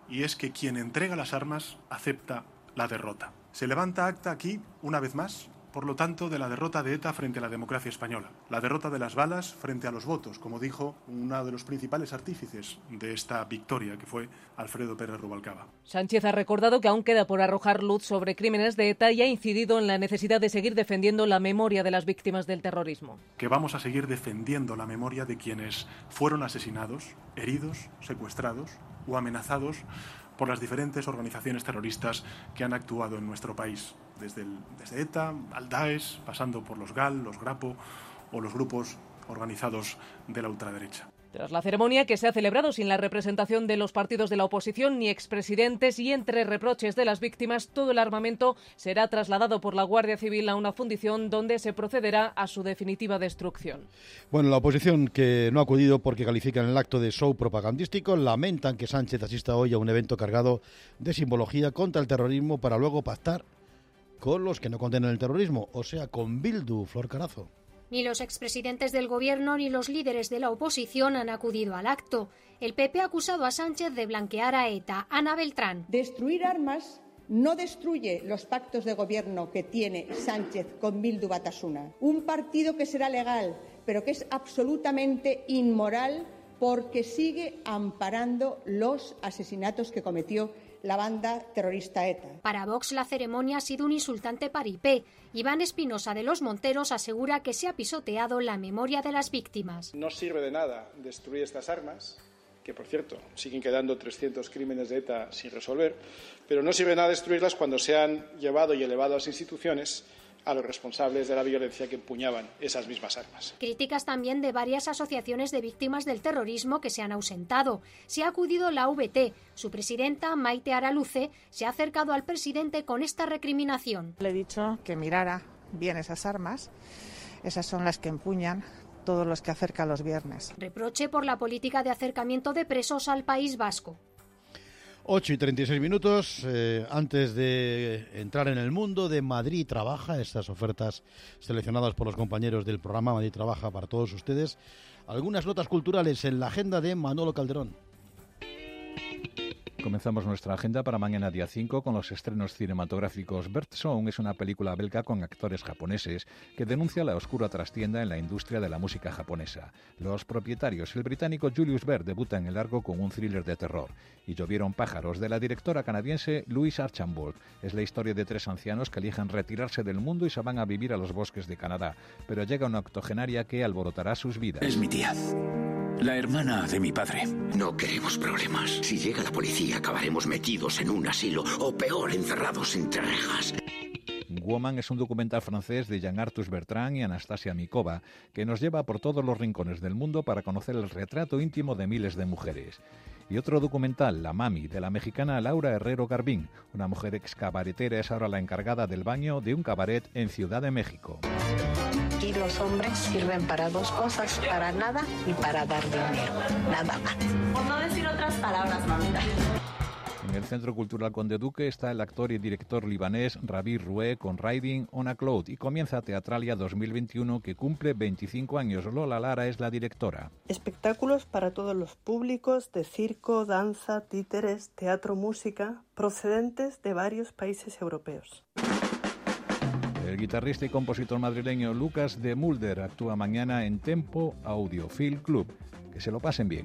y es que quien entrega las armas acepta la derrota. Se levanta acta aquí, una vez más, por lo tanto, de la derrota de ETA frente a la democracia española. La derrota de las balas frente a los votos, como dijo uno de los principales artífices de esta victoria, que fue Alfredo Pérez Rubalcaba. Sánchez ha recordado que aún queda por arrojar luz sobre crímenes de ETA y ha incidido en la necesidad de seguir defendiendo la memoria de las víctimas del terrorismo. Que vamos a seguir defendiendo la memoria de quienes fueron asesinados, heridos, secuestrados o amenazados por las diferentes organizaciones terroristas que han actuado en nuestro país, desde, el, desde ETA, al Daesh, pasando por los GAL, los Grapo o los grupos organizados de la ultraderecha. Tras la ceremonia, que se ha celebrado sin la representación de los partidos de la oposición ni expresidentes y entre reproches de las víctimas, todo el armamento será trasladado por la Guardia Civil a una fundición donde se procederá a su definitiva destrucción. Bueno, la oposición, que no ha acudido porque califican el acto de show propagandístico, lamentan que Sánchez asista hoy a un evento cargado de simbología contra el terrorismo para luego pactar con los que no condenan el terrorismo, o sea, con Bildu. Flor Carazo. Ni los expresidentes del Gobierno ni los líderes de la oposición han acudido al acto. El P P ha acusado a Sánchez de blanquear a ETA. Ana Beltrán. Destruir armas no destruye los pactos de gobierno que tiene Sánchez con Bildu Batasuna. Un partido que será legal, pero que es absolutamente inmoral porque sigue amparando los asesinatos que cometió la banda terrorista ETA. Para Vox la ceremonia ha sido un insultante paripé. Iván Espinosa de los Monteros asegura que se ha pisoteado la memoria de las víctimas. No sirve de nada destruir estas armas, que por cierto siguen quedando trescientos crímenes de ETA sin resolver, pero no sirve de nada destruirlas cuando se han llevado y elevado a las instituciones a los responsables de la violencia que empuñaban esas mismas armas. Críticas también de varias asociaciones de víctimas del terrorismo que se han ausentado. Se ha acudido la V T. Su presidenta, Maite Araluce, se ha acercado al presidente con esta recriminación. Le he dicho que mirara bien esas armas. Esas son las que empuñan todos los que acerca los viernes. Reproche por la política de acercamiento de presos al País Vasco. ocho y treinta y seis minutos, eh, antes de entrar en el mundo de Madrid Trabaja, estas ofertas seleccionadas por los compañeros del programa Madrid Trabaja para todos ustedes, algunas notas culturales en la agenda de Manolo Calderón. Comenzamos nuestra agenda para mañana día cinco con los estrenos cinematográficos. Bird Song es una película belga con actores japoneses que denuncia la oscura trastienda en la industria de la música japonesa. Los propietarios, el británico Julius Baer, debuta en el largo con un thriller de terror. Y Llovieron pájaros, de la directora canadiense Louise Archambault. Es la historia de tres ancianos que eligen retirarse del mundo y se van a vivir a los bosques de Canadá. Pero llega una octogenaria que alborotará sus vidas. Es mi tía. La hermana de mi padre. No queremos problemas. Si llega la policía, acabaremos metidos en un asilo o peor, encerrados entre rejas. Woman es un documental francés de Jean-Arthus Bertrand y Anastasia Mikova que nos lleva por todos los rincones del mundo para conocer el retrato íntimo de miles de mujeres. Y otro documental, La Mami, de la mexicana Laura Herrero Garbín. Una mujer ex cabaretera es ahora la encargada del baño de un cabaret en Ciudad de México. Y los hombres sirven para dos cosas, para nada y para dar dinero, nada más. Por no decir otras palabras, mamita. En el Centro Cultural Conde Duque está el actor y director libanés Ravi Roué con Riding on a Cloud y comienza Teatralia dos mil veintiuno que cumple veinticinco años. Lola Lara es la directora. Espectáculos para todos los públicos de circo, danza, títeres, teatro, música, procedentes de varios países europeos. El guitarrista y compositor madrileño Lucas de Mulder actúa mañana en Tempo Audiofil Club. Que se lo pasen bien.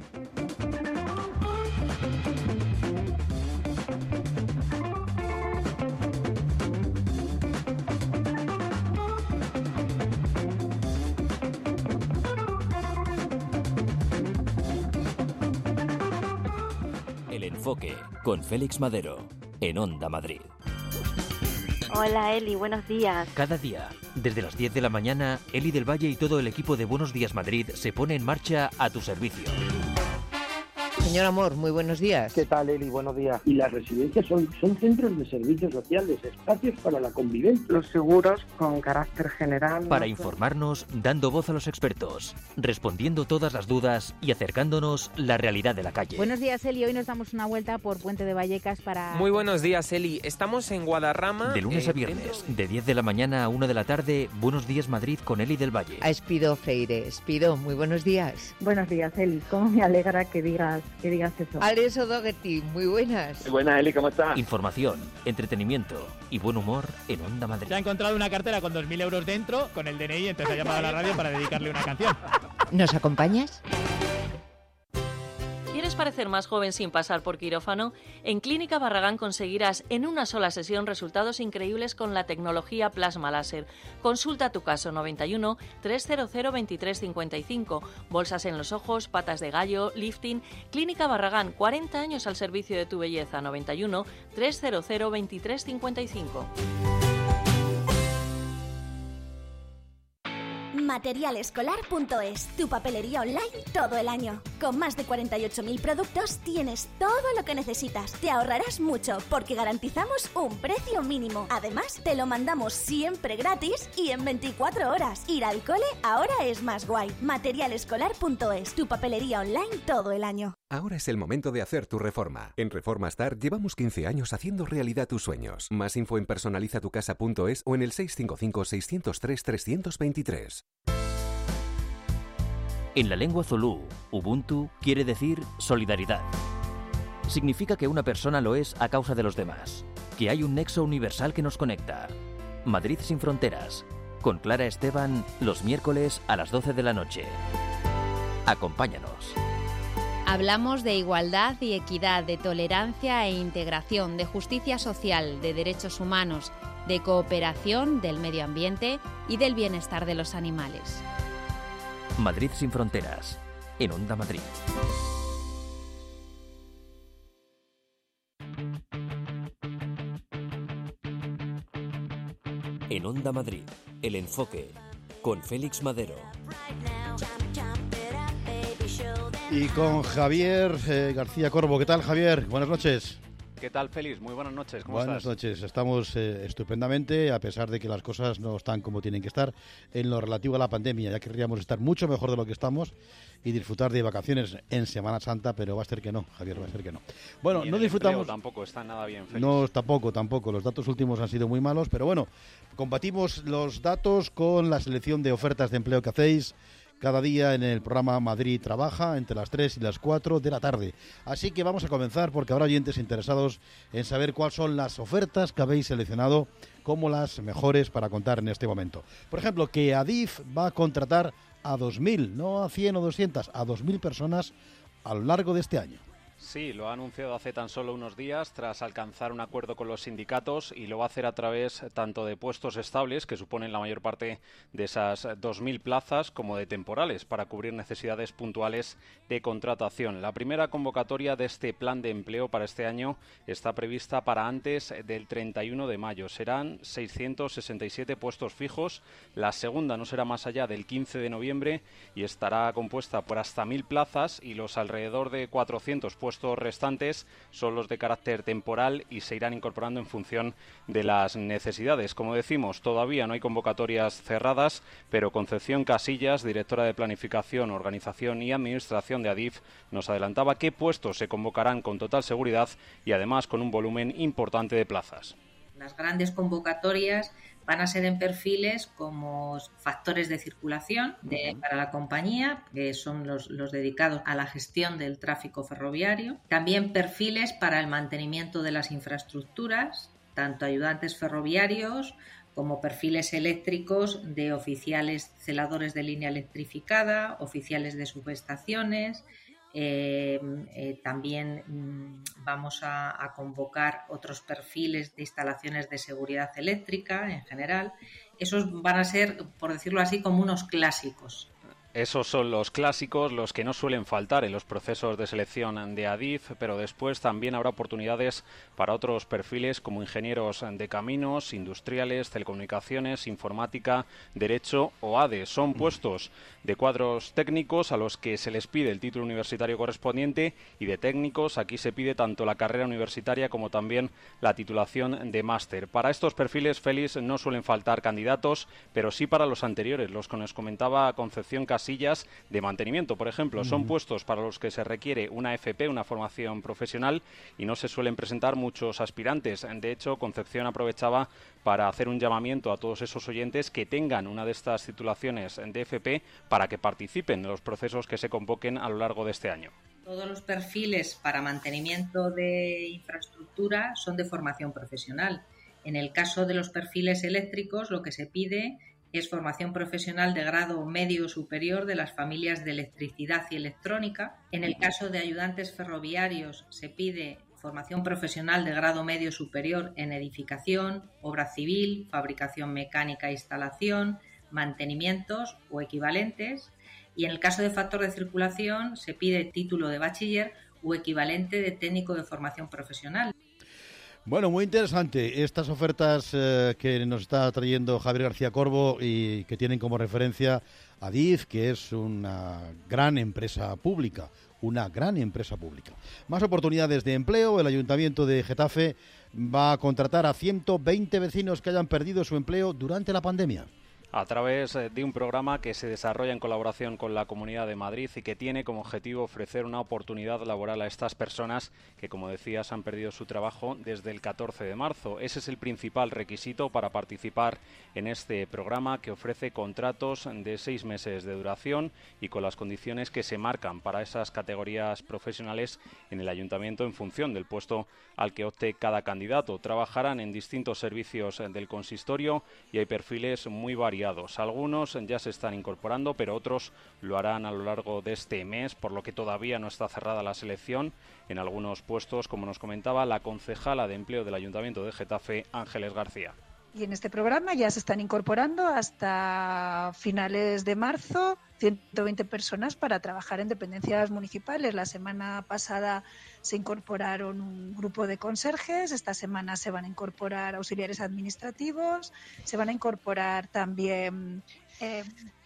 El Enfoque, con Félix Madero, en Onda Madrid. Hola Eli, buenos días. Cada día, desde las diez de la mañana, Eli del Valle y todo el equipo de Buenos Días Madrid se pone en marcha a tu servicio. Señor Amor, muy buenos días. ¿Qué tal, Eli? Buenos días. Y las residencias son, son centros de servicios sociales, espacios para la convivencia. Los seguros con carácter general. Para informarnos, dando voz a los expertos, respondiendo todas las dudas y acercándonos la realidad de la calle. Buenos días, Eli. Hoy nos damos una vuelta por Puente de Vallecas para... Muy buenos días, Eli. Estamos en Guadarrama. De lunes eh, a viernes, dentro... de diez de la mañana a una de la tarde, Buenos Días Madrid con Eli del Valle. A Espido Freire. Espido, muy buenos días. Buenos días, Eli. Cómo me alegra que digas que que digas eso. Alex O'Doherty, muy buenas. Muy buenas, Eli, ¿cómo estás? Información, entretenimiento y buen humor en Onda Madrid. Se ha encontrado una cartera con dos mil euros dentro, con el D N I, entonces ha llamado a la radio para dedicarle una canción. ¿Nos acompañas? ¿Quieres parecer más joven sin pasar por quirófano? En Clínica Barragán conseguirás en una sola sesión resultados increíbles con la tecnología plasma láser. Consulta tu caso noventa y uno, trescientos veintitrés cincuenta y cinco. Bolsas en los ojos, patas de gallo, lifting. Clínica Barragán, cuarenta años al servicio de tu belleza. noventa y uno, trescientos veintitrés cincuenta y cinco. Materialescolar punto es, tu papelería online todo el año. Con más de cuarenta y ocho mil productos tienes todo lo que necesitas. Te ahorrarás mucho porque garantizamos un precio mínimo. Además, te lo mandamos siempre gratis y en veinticuatro horas. Ir al cole ahora es más guay. Materialescolar punto es, tu papelería online todo el año. Ahora es el momento de hacer tu reforma. En Reforma Star llevamos quince años haciendo realidad tus sueños. Más info en personaliza tu casa punto es o en el seis cinco cinco, seis cero tres, tres dos tres. En la lengua zulú, Ubuntu quiere decir solidaridad. Significa que una persona lo es a causa de los demás, que hay un nexo universal que nos conecta. Madrid sin fronteras, con Clara Esteban, los miércoles a las doce de la noche. Acompáñanos. Hablamos de igualdad y equidad, de tolerancia e integración, de justicia social, de derechos humanos, de cooperación, del medio ambiente y del bienestar de los animales. Madrid sin fronteras, en Onda Madrid. En Onda Madrid, El Enfoque, con Félix Madero. Y con Javier eh, García Corbo. ¿Qué tal, Javier? Buenas noches. ¿Qué tal, Félix? Muy buenas noches. ¿Cómo buenas estás? noches. Estamos eh, estupendamente, a pesar de que las cosas no están como tienen que estar en lo relativo a la pandemia. Ya querríamos estar mucho mejor de lo que estamos y disfrutar de vacaciones en Semana Santa, pero va a ser que no, Javier, va a ser que no. Bueno, y no el disfrutamos. Tampoco está nada bien, Félix. No, tampoco, tampoco. Los datos últimos han sido muy malos, pero bueno, combatimos los datos con la selección de ofertas de empleo que hacéis cada día en el programa Madrid Trabaja, entre las tres y las cuatro de la tarde. Así que vamos a comenzar porque habrá oyentes interesados en saber cuáles son las ofertas que habéis seleccionado como las mejores para contar en este momento. Por ejemplo, que Adif va a contratar a dos mil, no a cien o doscientas, a dos mil personas a lo largo de este año. Sí, lo ha anunciado hace tan solo unos días tras alcanzar un acuerdo con los sindicatos y lo va a hacer a través tanto de puestos estables, que suponen la mayor parte de esas dos mil plazas, como de temporales para cubrir necesidades puntuales de contratación. La primera convocatoria de este plan de empleo para este año está prevista para antes del treinta y uno de mayo. Serán seiscientos sesenta y siete puestos fijos. La segunda no será más allá del quince de noviembre y estará compuesta por hasta mil plazas y los alrededor de cuatrocientos puestos puestos restantes son los de carácter temporal y se irán incorporando en función de las necesidades. Como decimos, todavía no hay convocatorias cerradas, pero Concepción Casillas, directora de Planificación, Organización y Administración de Adif, nos adelantaba qué puestos se convocarán con total seguridad y además con un volumen importante de plazas. Las grandes convocatorias van a ser en perfiles como factores de circulación de, para la compañía, que son los, los dedicados a la gestión del tráfico ferroviario. También perfiles para el mantenimiento de las infraestructuras, tanto ayudantes ferroviarios como perfiles eléctricos de oficiales celadores de línea electrificada, oficiales de subestaciones. Eh, eh, también mm, vamos a, a convocar otros perfiles de instalaciones de seguridad eléctrica en general. Esos van a ser, por decirlo así, como unos clásicos. Esos son los clásicos, los que no suelen faltar en los procesos de selección de Adif, pero después también habrá oportunidades para otros perfiles como ingenieros de caminos, industriales, telecomunicaciones, informática, derecho o A D E. Son puestos de cuadros técnicos a los que se les pide el título universitario correspondiente y de técnicos aquí se pide tanto la carrera universitaria como también la titulación de máster. Para estos perfiles, Félix, no suelen faltar candidatos, pero sí para los anteriores, los que nos comentaba Concepción Casillas, de mantenimiento, por ejemplo. Son uh-huh. puestos para los que se requiere una F P, una formación profesional, y no se suelen presentar muchos aspirantes. De hecho, Concepción aprovechaba para hacer un llamamiento a todos esos oyentes que tengan una de estas titulaciones de F P para que participen en los procesos que se convoquen a lo largo de este año. Todos los perfiles para mantenimiento de infraestructura son de formación profesional. En el caso de los perfiles eléctricos, lo que se pide es formación profesional de grado medio o superior de las familias de electricidad y electrónica. En el caso de ayudantes ferroviarios, se pide formación profesional de grado medio superior en edificación, obra civil, fabricación mecánica e instalación, mantenimientos o equivalentes. Y en el caso de factor de circulación, se pide título de bachiller o equivalente de técnico de formación profesional. Bueno, muy interesante estas ofertas eh, que nos está trayendo Javier García Corbo y que tienen como referencia a D I F, que es una gran empresa pública, una gran empresa pública. Más oportunidades de empleo. El Ayuntamiento de Getafe va a contratar a ciento veinte vecinos que hayan perdido su empleo durante la pandemia. A través de un programa que se desarrolla en colaboración con la Comunidad de Madrid y que tiene como objetivo ofrecer una oportunidad laboral a estas personas que, como decías, han perdido su trabajo desde el catorce de marzo. Ese es el principal requisito para participar en este programa, que ofrece contratos de seis meses de duración y con las condiciones que se marcan para esas categorías profesionales en el Ayuntamiento en función del puesto al que opte cada candidato. Trabajarán en distintos servicios del consistorio y hay perfiles muy variados. Algunos ya se están incorporando, pero otros lo harán a lo largo de este mes, por lo que todavía no está cerrada la selección. En algunos puestos, como nos comentaba la concejala de Empleo del Ayuntamiento de Getafe, Ángeles García. Y en este programa ya se están incorporando hasta finales de marzo ciento veinte personas para trabajar en dependencias municipales. La semana pasada se incorporaron un grupo de conserjes, esta semana se van a incorporar auxiliares administrativos, se van a incorporar también eh,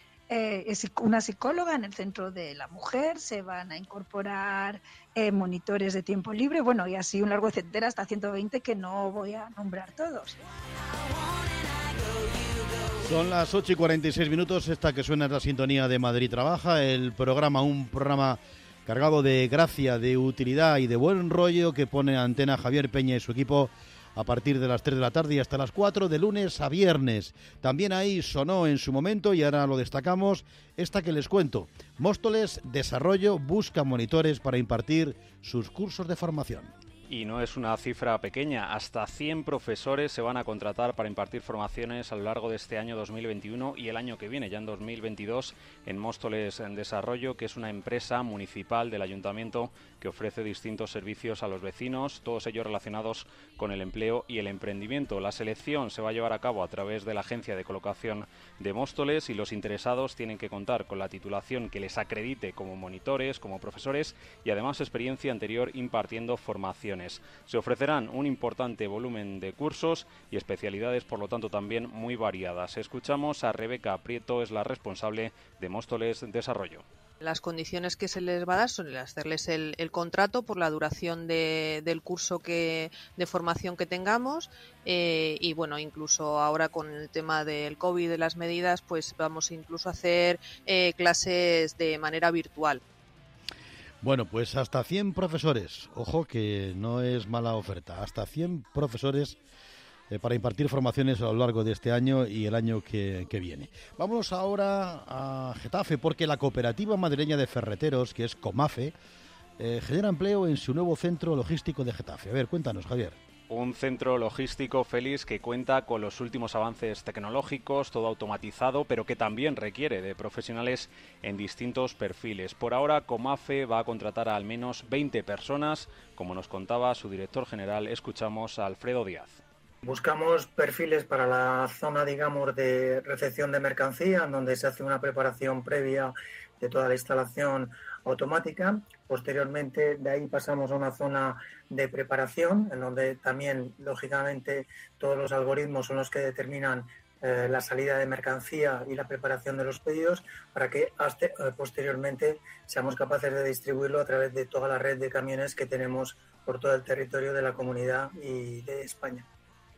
eh, una psicóloga en el Centro de la Mujer, se van a incorporar eh, monitores de tiempo libre, bueno, y así un largo etcétera, hasta ciento veinte que no voy a nombrar todos. Son las ocho y cuarenta y seis minutos, esta que suena es la sintonía de Madrid Trabaja, el programa, un programa cargado de gracia, de utilidad y de buen rollo que pone a antena Javier Peña y su equipo a partir de las tres de la tarde y hasta las cuatro de lunes a viernes. También ahí sonó en su momento, y ahora lo destacamos, esta que les cuento. Móstoles Desarrollo busca monitores para impartir sus cursos de formación. Y no es una cifra pequeña, hasta cien profesores se van a contratar para impartir formaciones a lo largo de este año dos mil veintiuno y el año que viene, ya en dos mil veintidós, en Móstoles en Desarrollo, que es una empresa municipal del Ayuntamiento que ofrece distintos servicios a los vecinos, todos ellos relacionados con el empleo y el emprendimiento. La selección se va a llevar a cabo a través de la Agencia de Colocación de Móstoles y los interesados tienen que contar con la titulación que les acredite como monitores, como profesores y además experiencia anterior impartiendo formaciones. Se ofrecerán un importante volumen de cursos y especialidades, por lo tanto también muy variadas. Escuchamos a Rebeca Prieto, es la responsable de Móstoles Desarrollo. Las condiciones que se les va a dar son el hacerles el, el contrato por la duración de, del curso que, de formación que tengamos eh, y bueno, incluso ahora con el tema del COVID y de las medidas, pues vamos incluso a hacer eh, clases de manera virtual. Bueno, pues hasta cien profesores, ojo que no es mala oferta, hasta cien profesores eh, para impartir formaciones a lo largo de este año y el año que, que viene. Vámonos ahora a Getafe, porque la Cooperativa Madrileña de Ferreteros, que es COMAFE, eh, genera empleo en su nuevo centro logístico de Getafe. A ver, cuéntanos, Javier. Un centro logístico, Félix, que cuenta con los últimos avances tecnológicos, todo automatizado, pero que también requiere de profesionales en distintos perfiles. Por ahora, COMAFE va a contratar a al menos veinte personas. Como nos contaba su director general, escuchamos a Alfredo Díaz. Buscamos perfiles para la zona, digamos, de recepción de mercancía, en donde se hace una preparación previa de toda la instalación automática. Posteriormente, de ahí pasamos a una zona de preparación, en donde también, lógicamente, todos los algoritmos son los que determinan eh, la salida de mercancía y la preparación de los pedidos, para que hasta, eh, posteriormente seamos capaces de distribuirlo a través de toda la red de camiones que tenemos por todo el territorio de la comunidad y de España.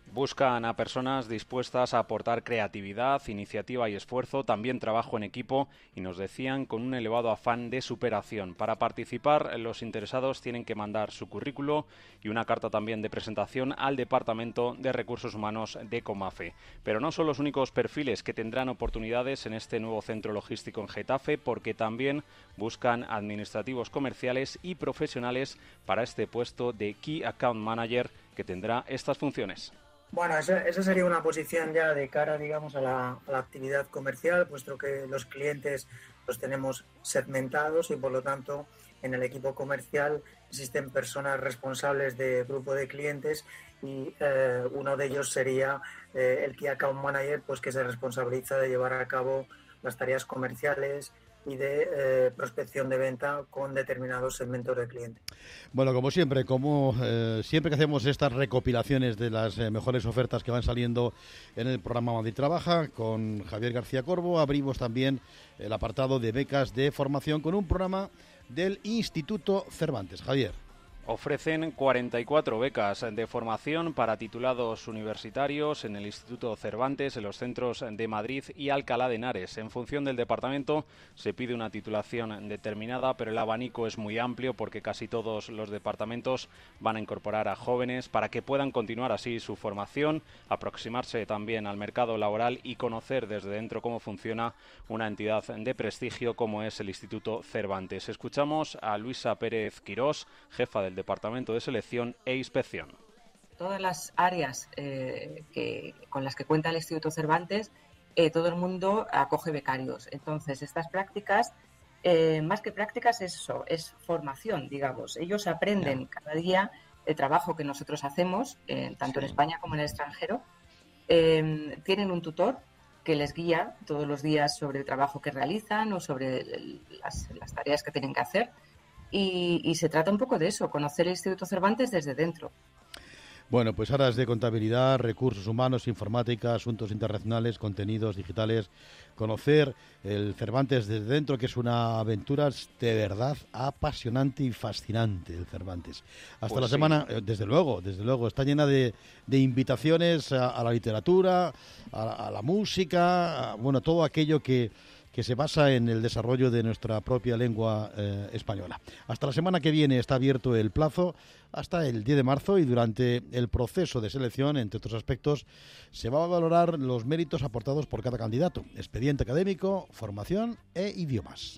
Buscan a personas dispuestas a aportar creatividad, iniciativa y esfuerzo, también trabajo en equipo y nos decían con un elevado afán de superación. Para participar, los interesados tienen que mandar su currículo y una carta también de presentación al Departamento de Recursos Humanos de Comafe. Pero no son los únicos perfiles que tendrán oportunidades en este nuevo centro logístico en Getafe, porque también buscan administrativos comerciales y profesionales para este puesto de Key Account Manager que tendrá estas funciones. Bueno, esa, esa sería una posición ya de cara, digamos, a la, a la actividad comercial, puesto que los clientes los tenemos segmentados y, por lo tanto, en el equipo comercial existen personas responsables de grupo de clientes y eh, uno de ellos sería eh, el Key Account Manager, pues que se responsabiliza de llevar a cabo las tareas comerciales y de eh, prospección de venta con determinados segmentos de clientes. Bueno, como siempre, como eh, siempre que hacemos estas recopilaciones de las eh, mejores ofertas que van saliendo en el programa Madrid Trabaja, con Javier García Corbo, abrimos también el apartado de becas de formación con un programa del Instituto Cervantes. Javier. Ofrecen cuarenta y cuatro becas de formación para titulados universitarios en el Instituto Cervantes, en los centros de Madrid y Alcalá de Henares. En función del departamento se pide una titulación determinada, pero el abanico es muy amplio porque casi todos los departamentos van a incorporar a jóvenes para que puedan continuar así su formación, aproximarse también al mercado laboral y conocer desde dentro cómo funciona una entidad de prestigio como es el Instituto Cervantes. Escuchamos a Luisa Pérez Quirós, jefa del Departamento de Selección e Inspección. Todas las áreas eh, que, con las que cuenta el Instituto Cervantes, eh, todo el mundo acoge becarios. Entonces, estas prácticas, eh, más que prácticas, es eso, es formación, digamos. Ellos aprenden yeah. cada día el trabajo que nosotros hacemos, eh, tanto sí. en España como en el extranjero. Eh, tienen un tutor que les guía todos los días sobre el trabajo que realizan o sobre el, las, las tareas que tienen que hacer. Y, y se trata un poco de eso, conocer el Instituto Cervantes desde dentro. Bueno, pues áreas de contabilidad, recursos humanos, informática, asuntos internacionales, contenidos digitales, conocer el Cervantes desde dentro, que es una aventura de verdad apasionante y fascinante, el Cervantes. Hasta pues la sí. semana, desde luego, desde luego, está llena de, de invitaciones a, a la literatura, a, a la música, a, bueno, todo aquello que... que se basa en el desarrollo de nuestra propia lengua eh, española. Hasta la semana que viene está abierto el plazo, hasta el diez de marzo, y durante el proceso de selección, entre otros aspectos, se va a valorar los méritos aportados por cada candidato, expediente académico, formación e idiomas.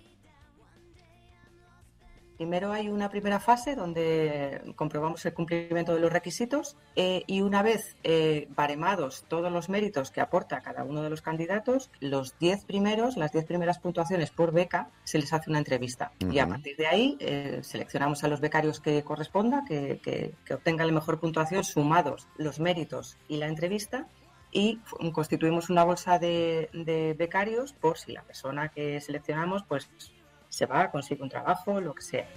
Primero hay una primera fase donde comprobamos el cumplimiento de los requisitos eh, y una vez eh, baremados todos los méritos que aporta cada uno de los candidatos, los diez primeros, las diez primeras puntuaciones por beca, se les hace una entrevista. Uh-huh. Y a partir de ahí eh, seleccionamos a los becarios que corresponda, que, que, que obtengan la mejor puntuación sumados los méritos y la entrevista. Y constituimos una bolsa de, de becarios por si la persona que seleccionamos pues se va, consigue un trabajo, lo que sea.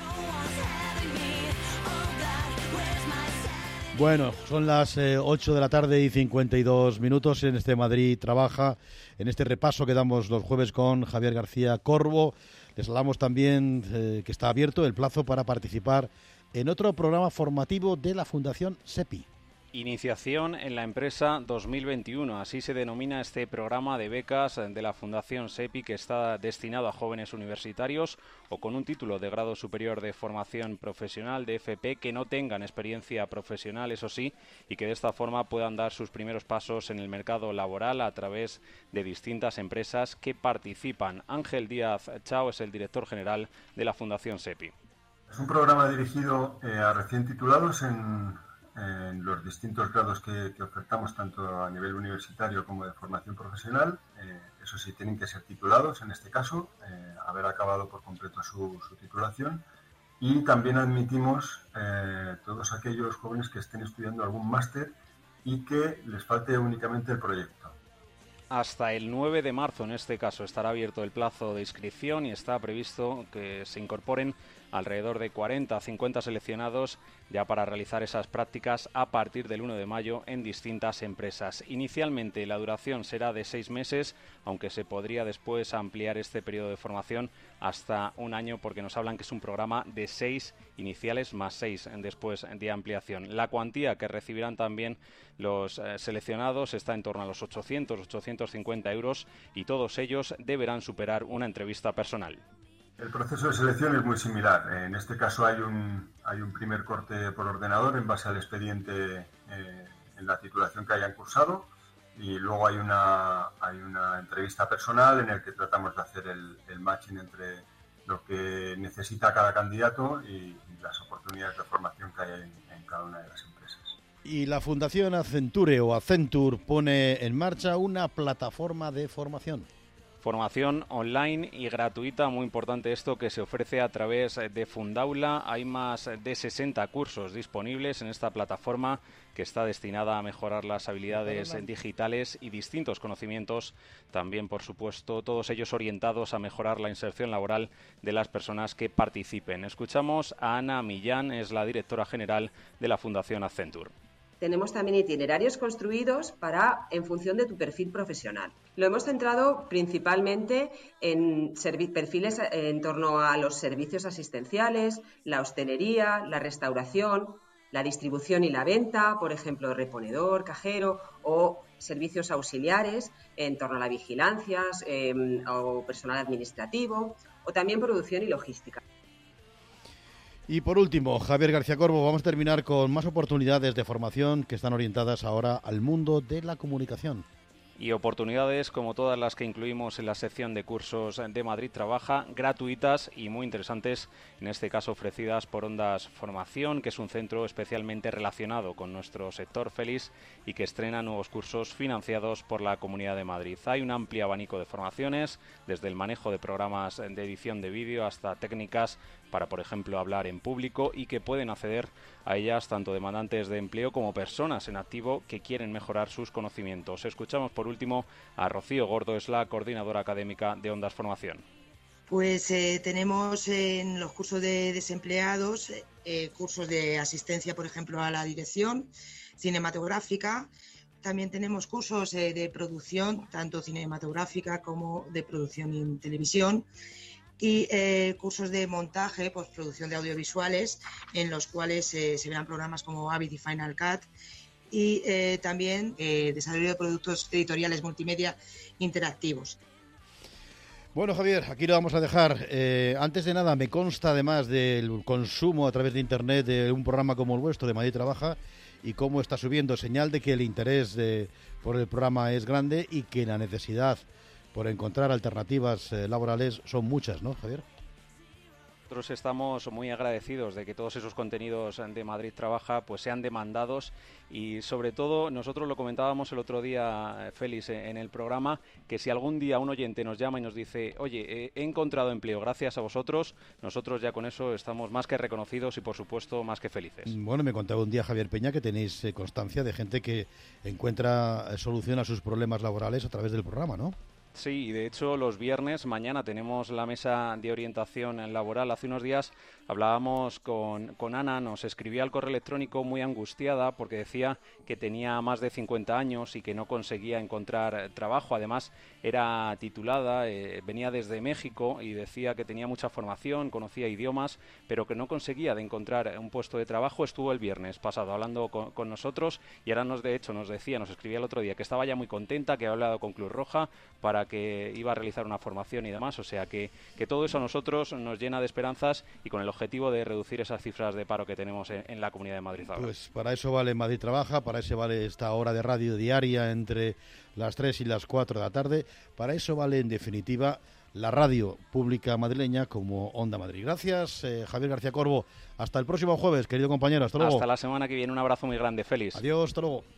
Bueno, son las eh, ocho de la tarde y cincuenta y dos minutos en este Madrid Trabaja, en este repaso que damos los jueves con Javier García Corbo. Les hablamos también eh, que está abierto el plazo para participar en otro programa formativo de la Fundación SEPI. Iniciación en la empresa dos mil veintiuno, así se denomina este programa de becas de la Fundación SEPI, que está destinado a jóvenes universitarios o con un título de grado superior de formación profesional de F P que no tengan experiencia profesional, eso sí, y que de esta forma puedan dar sus primeros pasos en el mercado laboral a través de distintas empresas que participan. Ángel Díaz Chao es el director general de la Fundación SEPI. Es un programa dirigido eh, a recién titulados en en los distintos grados que, que ofertamos, tanto a nivel universitario como de formación profesional. Eh, eso sí, tienen que ser titulados, en este caso, eh, haber acabado por completo su, su titulación. Y también admitimos eh, todos aquellos jóvenes que estén estudiando algún máster y que les falte únicamente el proyecto. Hasta el nueve de marzo, en este caso, estará abierto el plazo de inscripción y está previsto que se incorporen alrededor de cuarenta a cincuenta seleccionados ya para realizar esas prácticas a partir del uno de mayo en distintas empresas. Inicialmente la duración será de seis meses, aunque se podría después ampliar este periodo de formación hasta un año, porque nos hablan que es un programa de seis iniciales más seis después de ampliación. La cuantía que recibirán también los eh, seleccionados está en torno a los ochocientos a ochocientos cincuenta euros y todos ellos deberán superar una entrevista personal. El proceso de selección es muy similar. En este caso hay un, hay un primer corte por ordenador en base al expediente eh, en la titulación que hayan cursado, y luego hay una, hay una entrevista personal en la que tratamos de hacer el, el matching entre lo que necesita cada candidato y, y las oportunidades de formación que hay en, en cada una de las empresas. Y la Fundación Accenture o Accenture pone en marcha una plataforma de formación. Formación online y gratuita, muy importante esto, que se ofrece a través de Fundaula. Hay más de sesenta cursos disponibles en esta plataforma que está destinada a mejorar las habilidades digitales y distintos conocimientos, también por supuesto todos ellos orientados a mejorar la inserción laboral de las personas que participen. Escuchamos a Ana Millán, es la directora general de la Fundación Accenture. Tenemos también itinerarios construidos para en función de tu perfil profesional. Lo hemos centrado principalmente en perfiles en torno a los servicios asistenciales, la hostelería, la restauración, la distribución y la venta, por ejemplo, reponedor, cajero o servicios auxiliares en torno a la vigilancia eh, o personal administrativo, o también producción y logística. Y por último, Javier García Corbo, vamos a terminar con más oportunidades de formación que están orientadas ahora al mundo de la comunicación. Y oportunidades como todas las que incluimos en la sección de cursos de Madrid Trabaja, gratuitas y muy interesantes, en este caso ofrecidas por Ondas Formación, que es un centro especialmente relacionado con nuestro sector feliz y que estrena nuevos cursos financiados por la Comunidad de Madrid. Hay un amplio abanico de formaciones, desde el manejo de programas de edición de vídeo hasta técnicas para, por ejemplo, hablar en público, y que pueden acceder a ellas tanto demandantes de empleo como personas en activo que quieren mejorar sus conocimientos. Escuchamos por último a Rocío Gordo, es la coordinadora académica de Ondas Formación. Pues eh, tenemos en los cursos de desempleados eh, cursos de asistencia, por ejemplo, a la dirección cinematográfica. También tenemos cursos eh, de producción, tanto cinematográfica como de producción en televisión. Y eh, cursos de montaje, postproducción de audiovisuales, en los cuales eh, se verán programas como Avid y Final Cut, y eh, también eh, desarrollo de productos editoriales multimedia interactivos. Bueno, Javier, aquí lo vamos a dejar. Eh, antes de nada, me consta además del consumo a través de Internet de un programa como el vuestro, de Madrid Trabaja, y cómo está subiendo, señal de que el interés de, por el programa es grande y que la necesidad por encontrar alternativas eh, laborales son muchas, ¿no, Javier? Nosotros estamos muy agradecidos de que todos esos contenidos de Madrid Trabaja pues sean demandados, y sobre todo nosotros lo comentábamos el otro día, Félix, en el programa, que si algún día un oyente nos llama y nos dice, oye, he encontrado empleo gracias a vosotros, nosotros ya con eso estamos más que reconocidos y por supuesto más que felices. Bueno, me contaba un día Javier Peña que tenéis eh, constancia de gente que encuentra eh, solución a sus problemas laborales a través del programa, ¿no? Sí, y de hecho los viernes, mañana tenemos la mesa de orientación laboral. Hace unos días hablábamos con, con Ana, nos escribía al correo electrónico muy angustiada porque decía que tenía más de cincuenta años y que no conseguía encontrar trabajo. Además era titulada, eh, venía desde México y decía que tenía mucha formación, conocía idiomas, pero que no conseguía de encontrar un puesto de trabajo. Estuvo el viernes pasado hablando con, con nosotros, y ahora nos de hecho nos decía, nos escribía el otro día que estaba ya muy contenta, que había hablado con Cruz Roja para que iba a realizar una formación y demás, o sea que, que todo eso a nosotros nos llena de esperanzas, y con el objetivo de reducir esas cifras de paro que tenemos en, en la Comunidad de Madrid ahora. Pues para eso vale Madrid Trabaja, para eso vale esta hora de radio diaria entre las tres y las cuatro de la tarde, para eso vale en definitiva la radio pública madrileña como Onda Madrid. Gracias, eh, Javier García Corbo. Hasta el próximo jueves, querido compañero. Hasta luego. Hasta la semana que viene. Un abrazo muy grande. Félix. Adiós, hasta luego.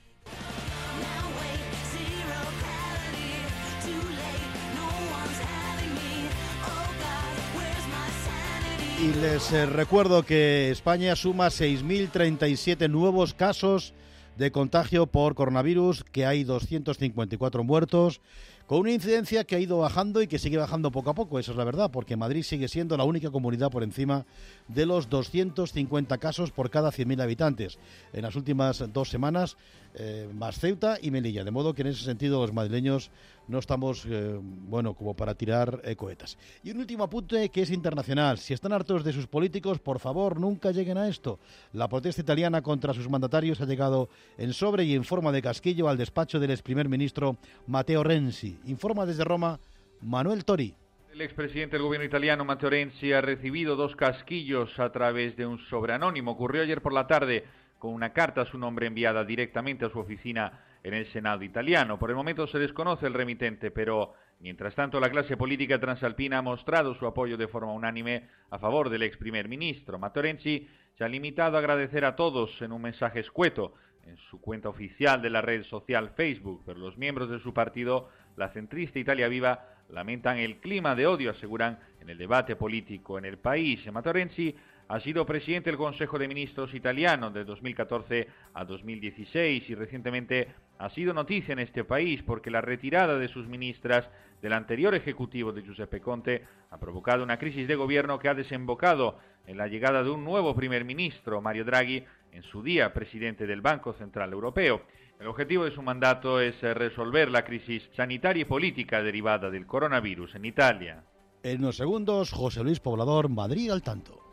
Y les eh, recuerdo que España suma seis mil treinta y siete nuevos casos de contagio por coronavirus, que hay doscientos cincuenta y cuatro muertos, con una incidencia que ha ido bajando y que sigue bajando poco a poco, eso es la verdad, porque Madrid sigue siendo la única comunidad por encima de los doscientos cincuenta casos por cada cien mil habitantes. En las últimas dos semanas, eh, más Ceuta y Melilla, de modo que en ese sentido los madrileños no estamos, eh, bueno, como para tirar eh, cohetas. Y un último apunte que es internacional. Si están hartos de sus políticos, por favor, nunca lleguen a esto. La protesta italiana contra sus mandatarios ha llegado en sobre y en forma de casquillo al despacho del ex primer ministro Matteo Renzi. Informa desde Roma Manuel Tori. El expresidente del gobierno italiano Matteo Renzi ha recibido dos casquillos a través de un sobre anónimo. Ocurrió ayer por la tarde con una carta a su nombre enviada directamente a su oficina en el Senado italiano. Por el momento se desconoce el remitente, pero mientras tanto la clase política transalpina ha mostrado su apoyo de forma unánime a favor del ex primer ministro. Matteo Renzi se ha limitado a agradecer a todos en un mensaje escueto en su cuenta oficial de la red social Facebook, pero los miembros de su partido, la centrista Italia Viva, lamentan el clima de odio, aseguran, en el debate político en el país. Matteo Renzi ha sido presidente del Consejo de Ministros italiano de dos mil catorce a dos mil dieciséis y recientemente ha sido noticia en este país porque la retirada de sus ministras del anterior ejecutivo de Giuseppe Conte ha provocado una crisis de gobierno que ha desembocado en la llegada de un nuevo primer ministro, Mario Draghi, en su día presidente del Banco Central Europeo. El objetivo de su mandato es resolver la crisis sanitaria y política derivada del coronavirus en Italia. En unos segundos, José Luis Poblador, Madrid al tanto.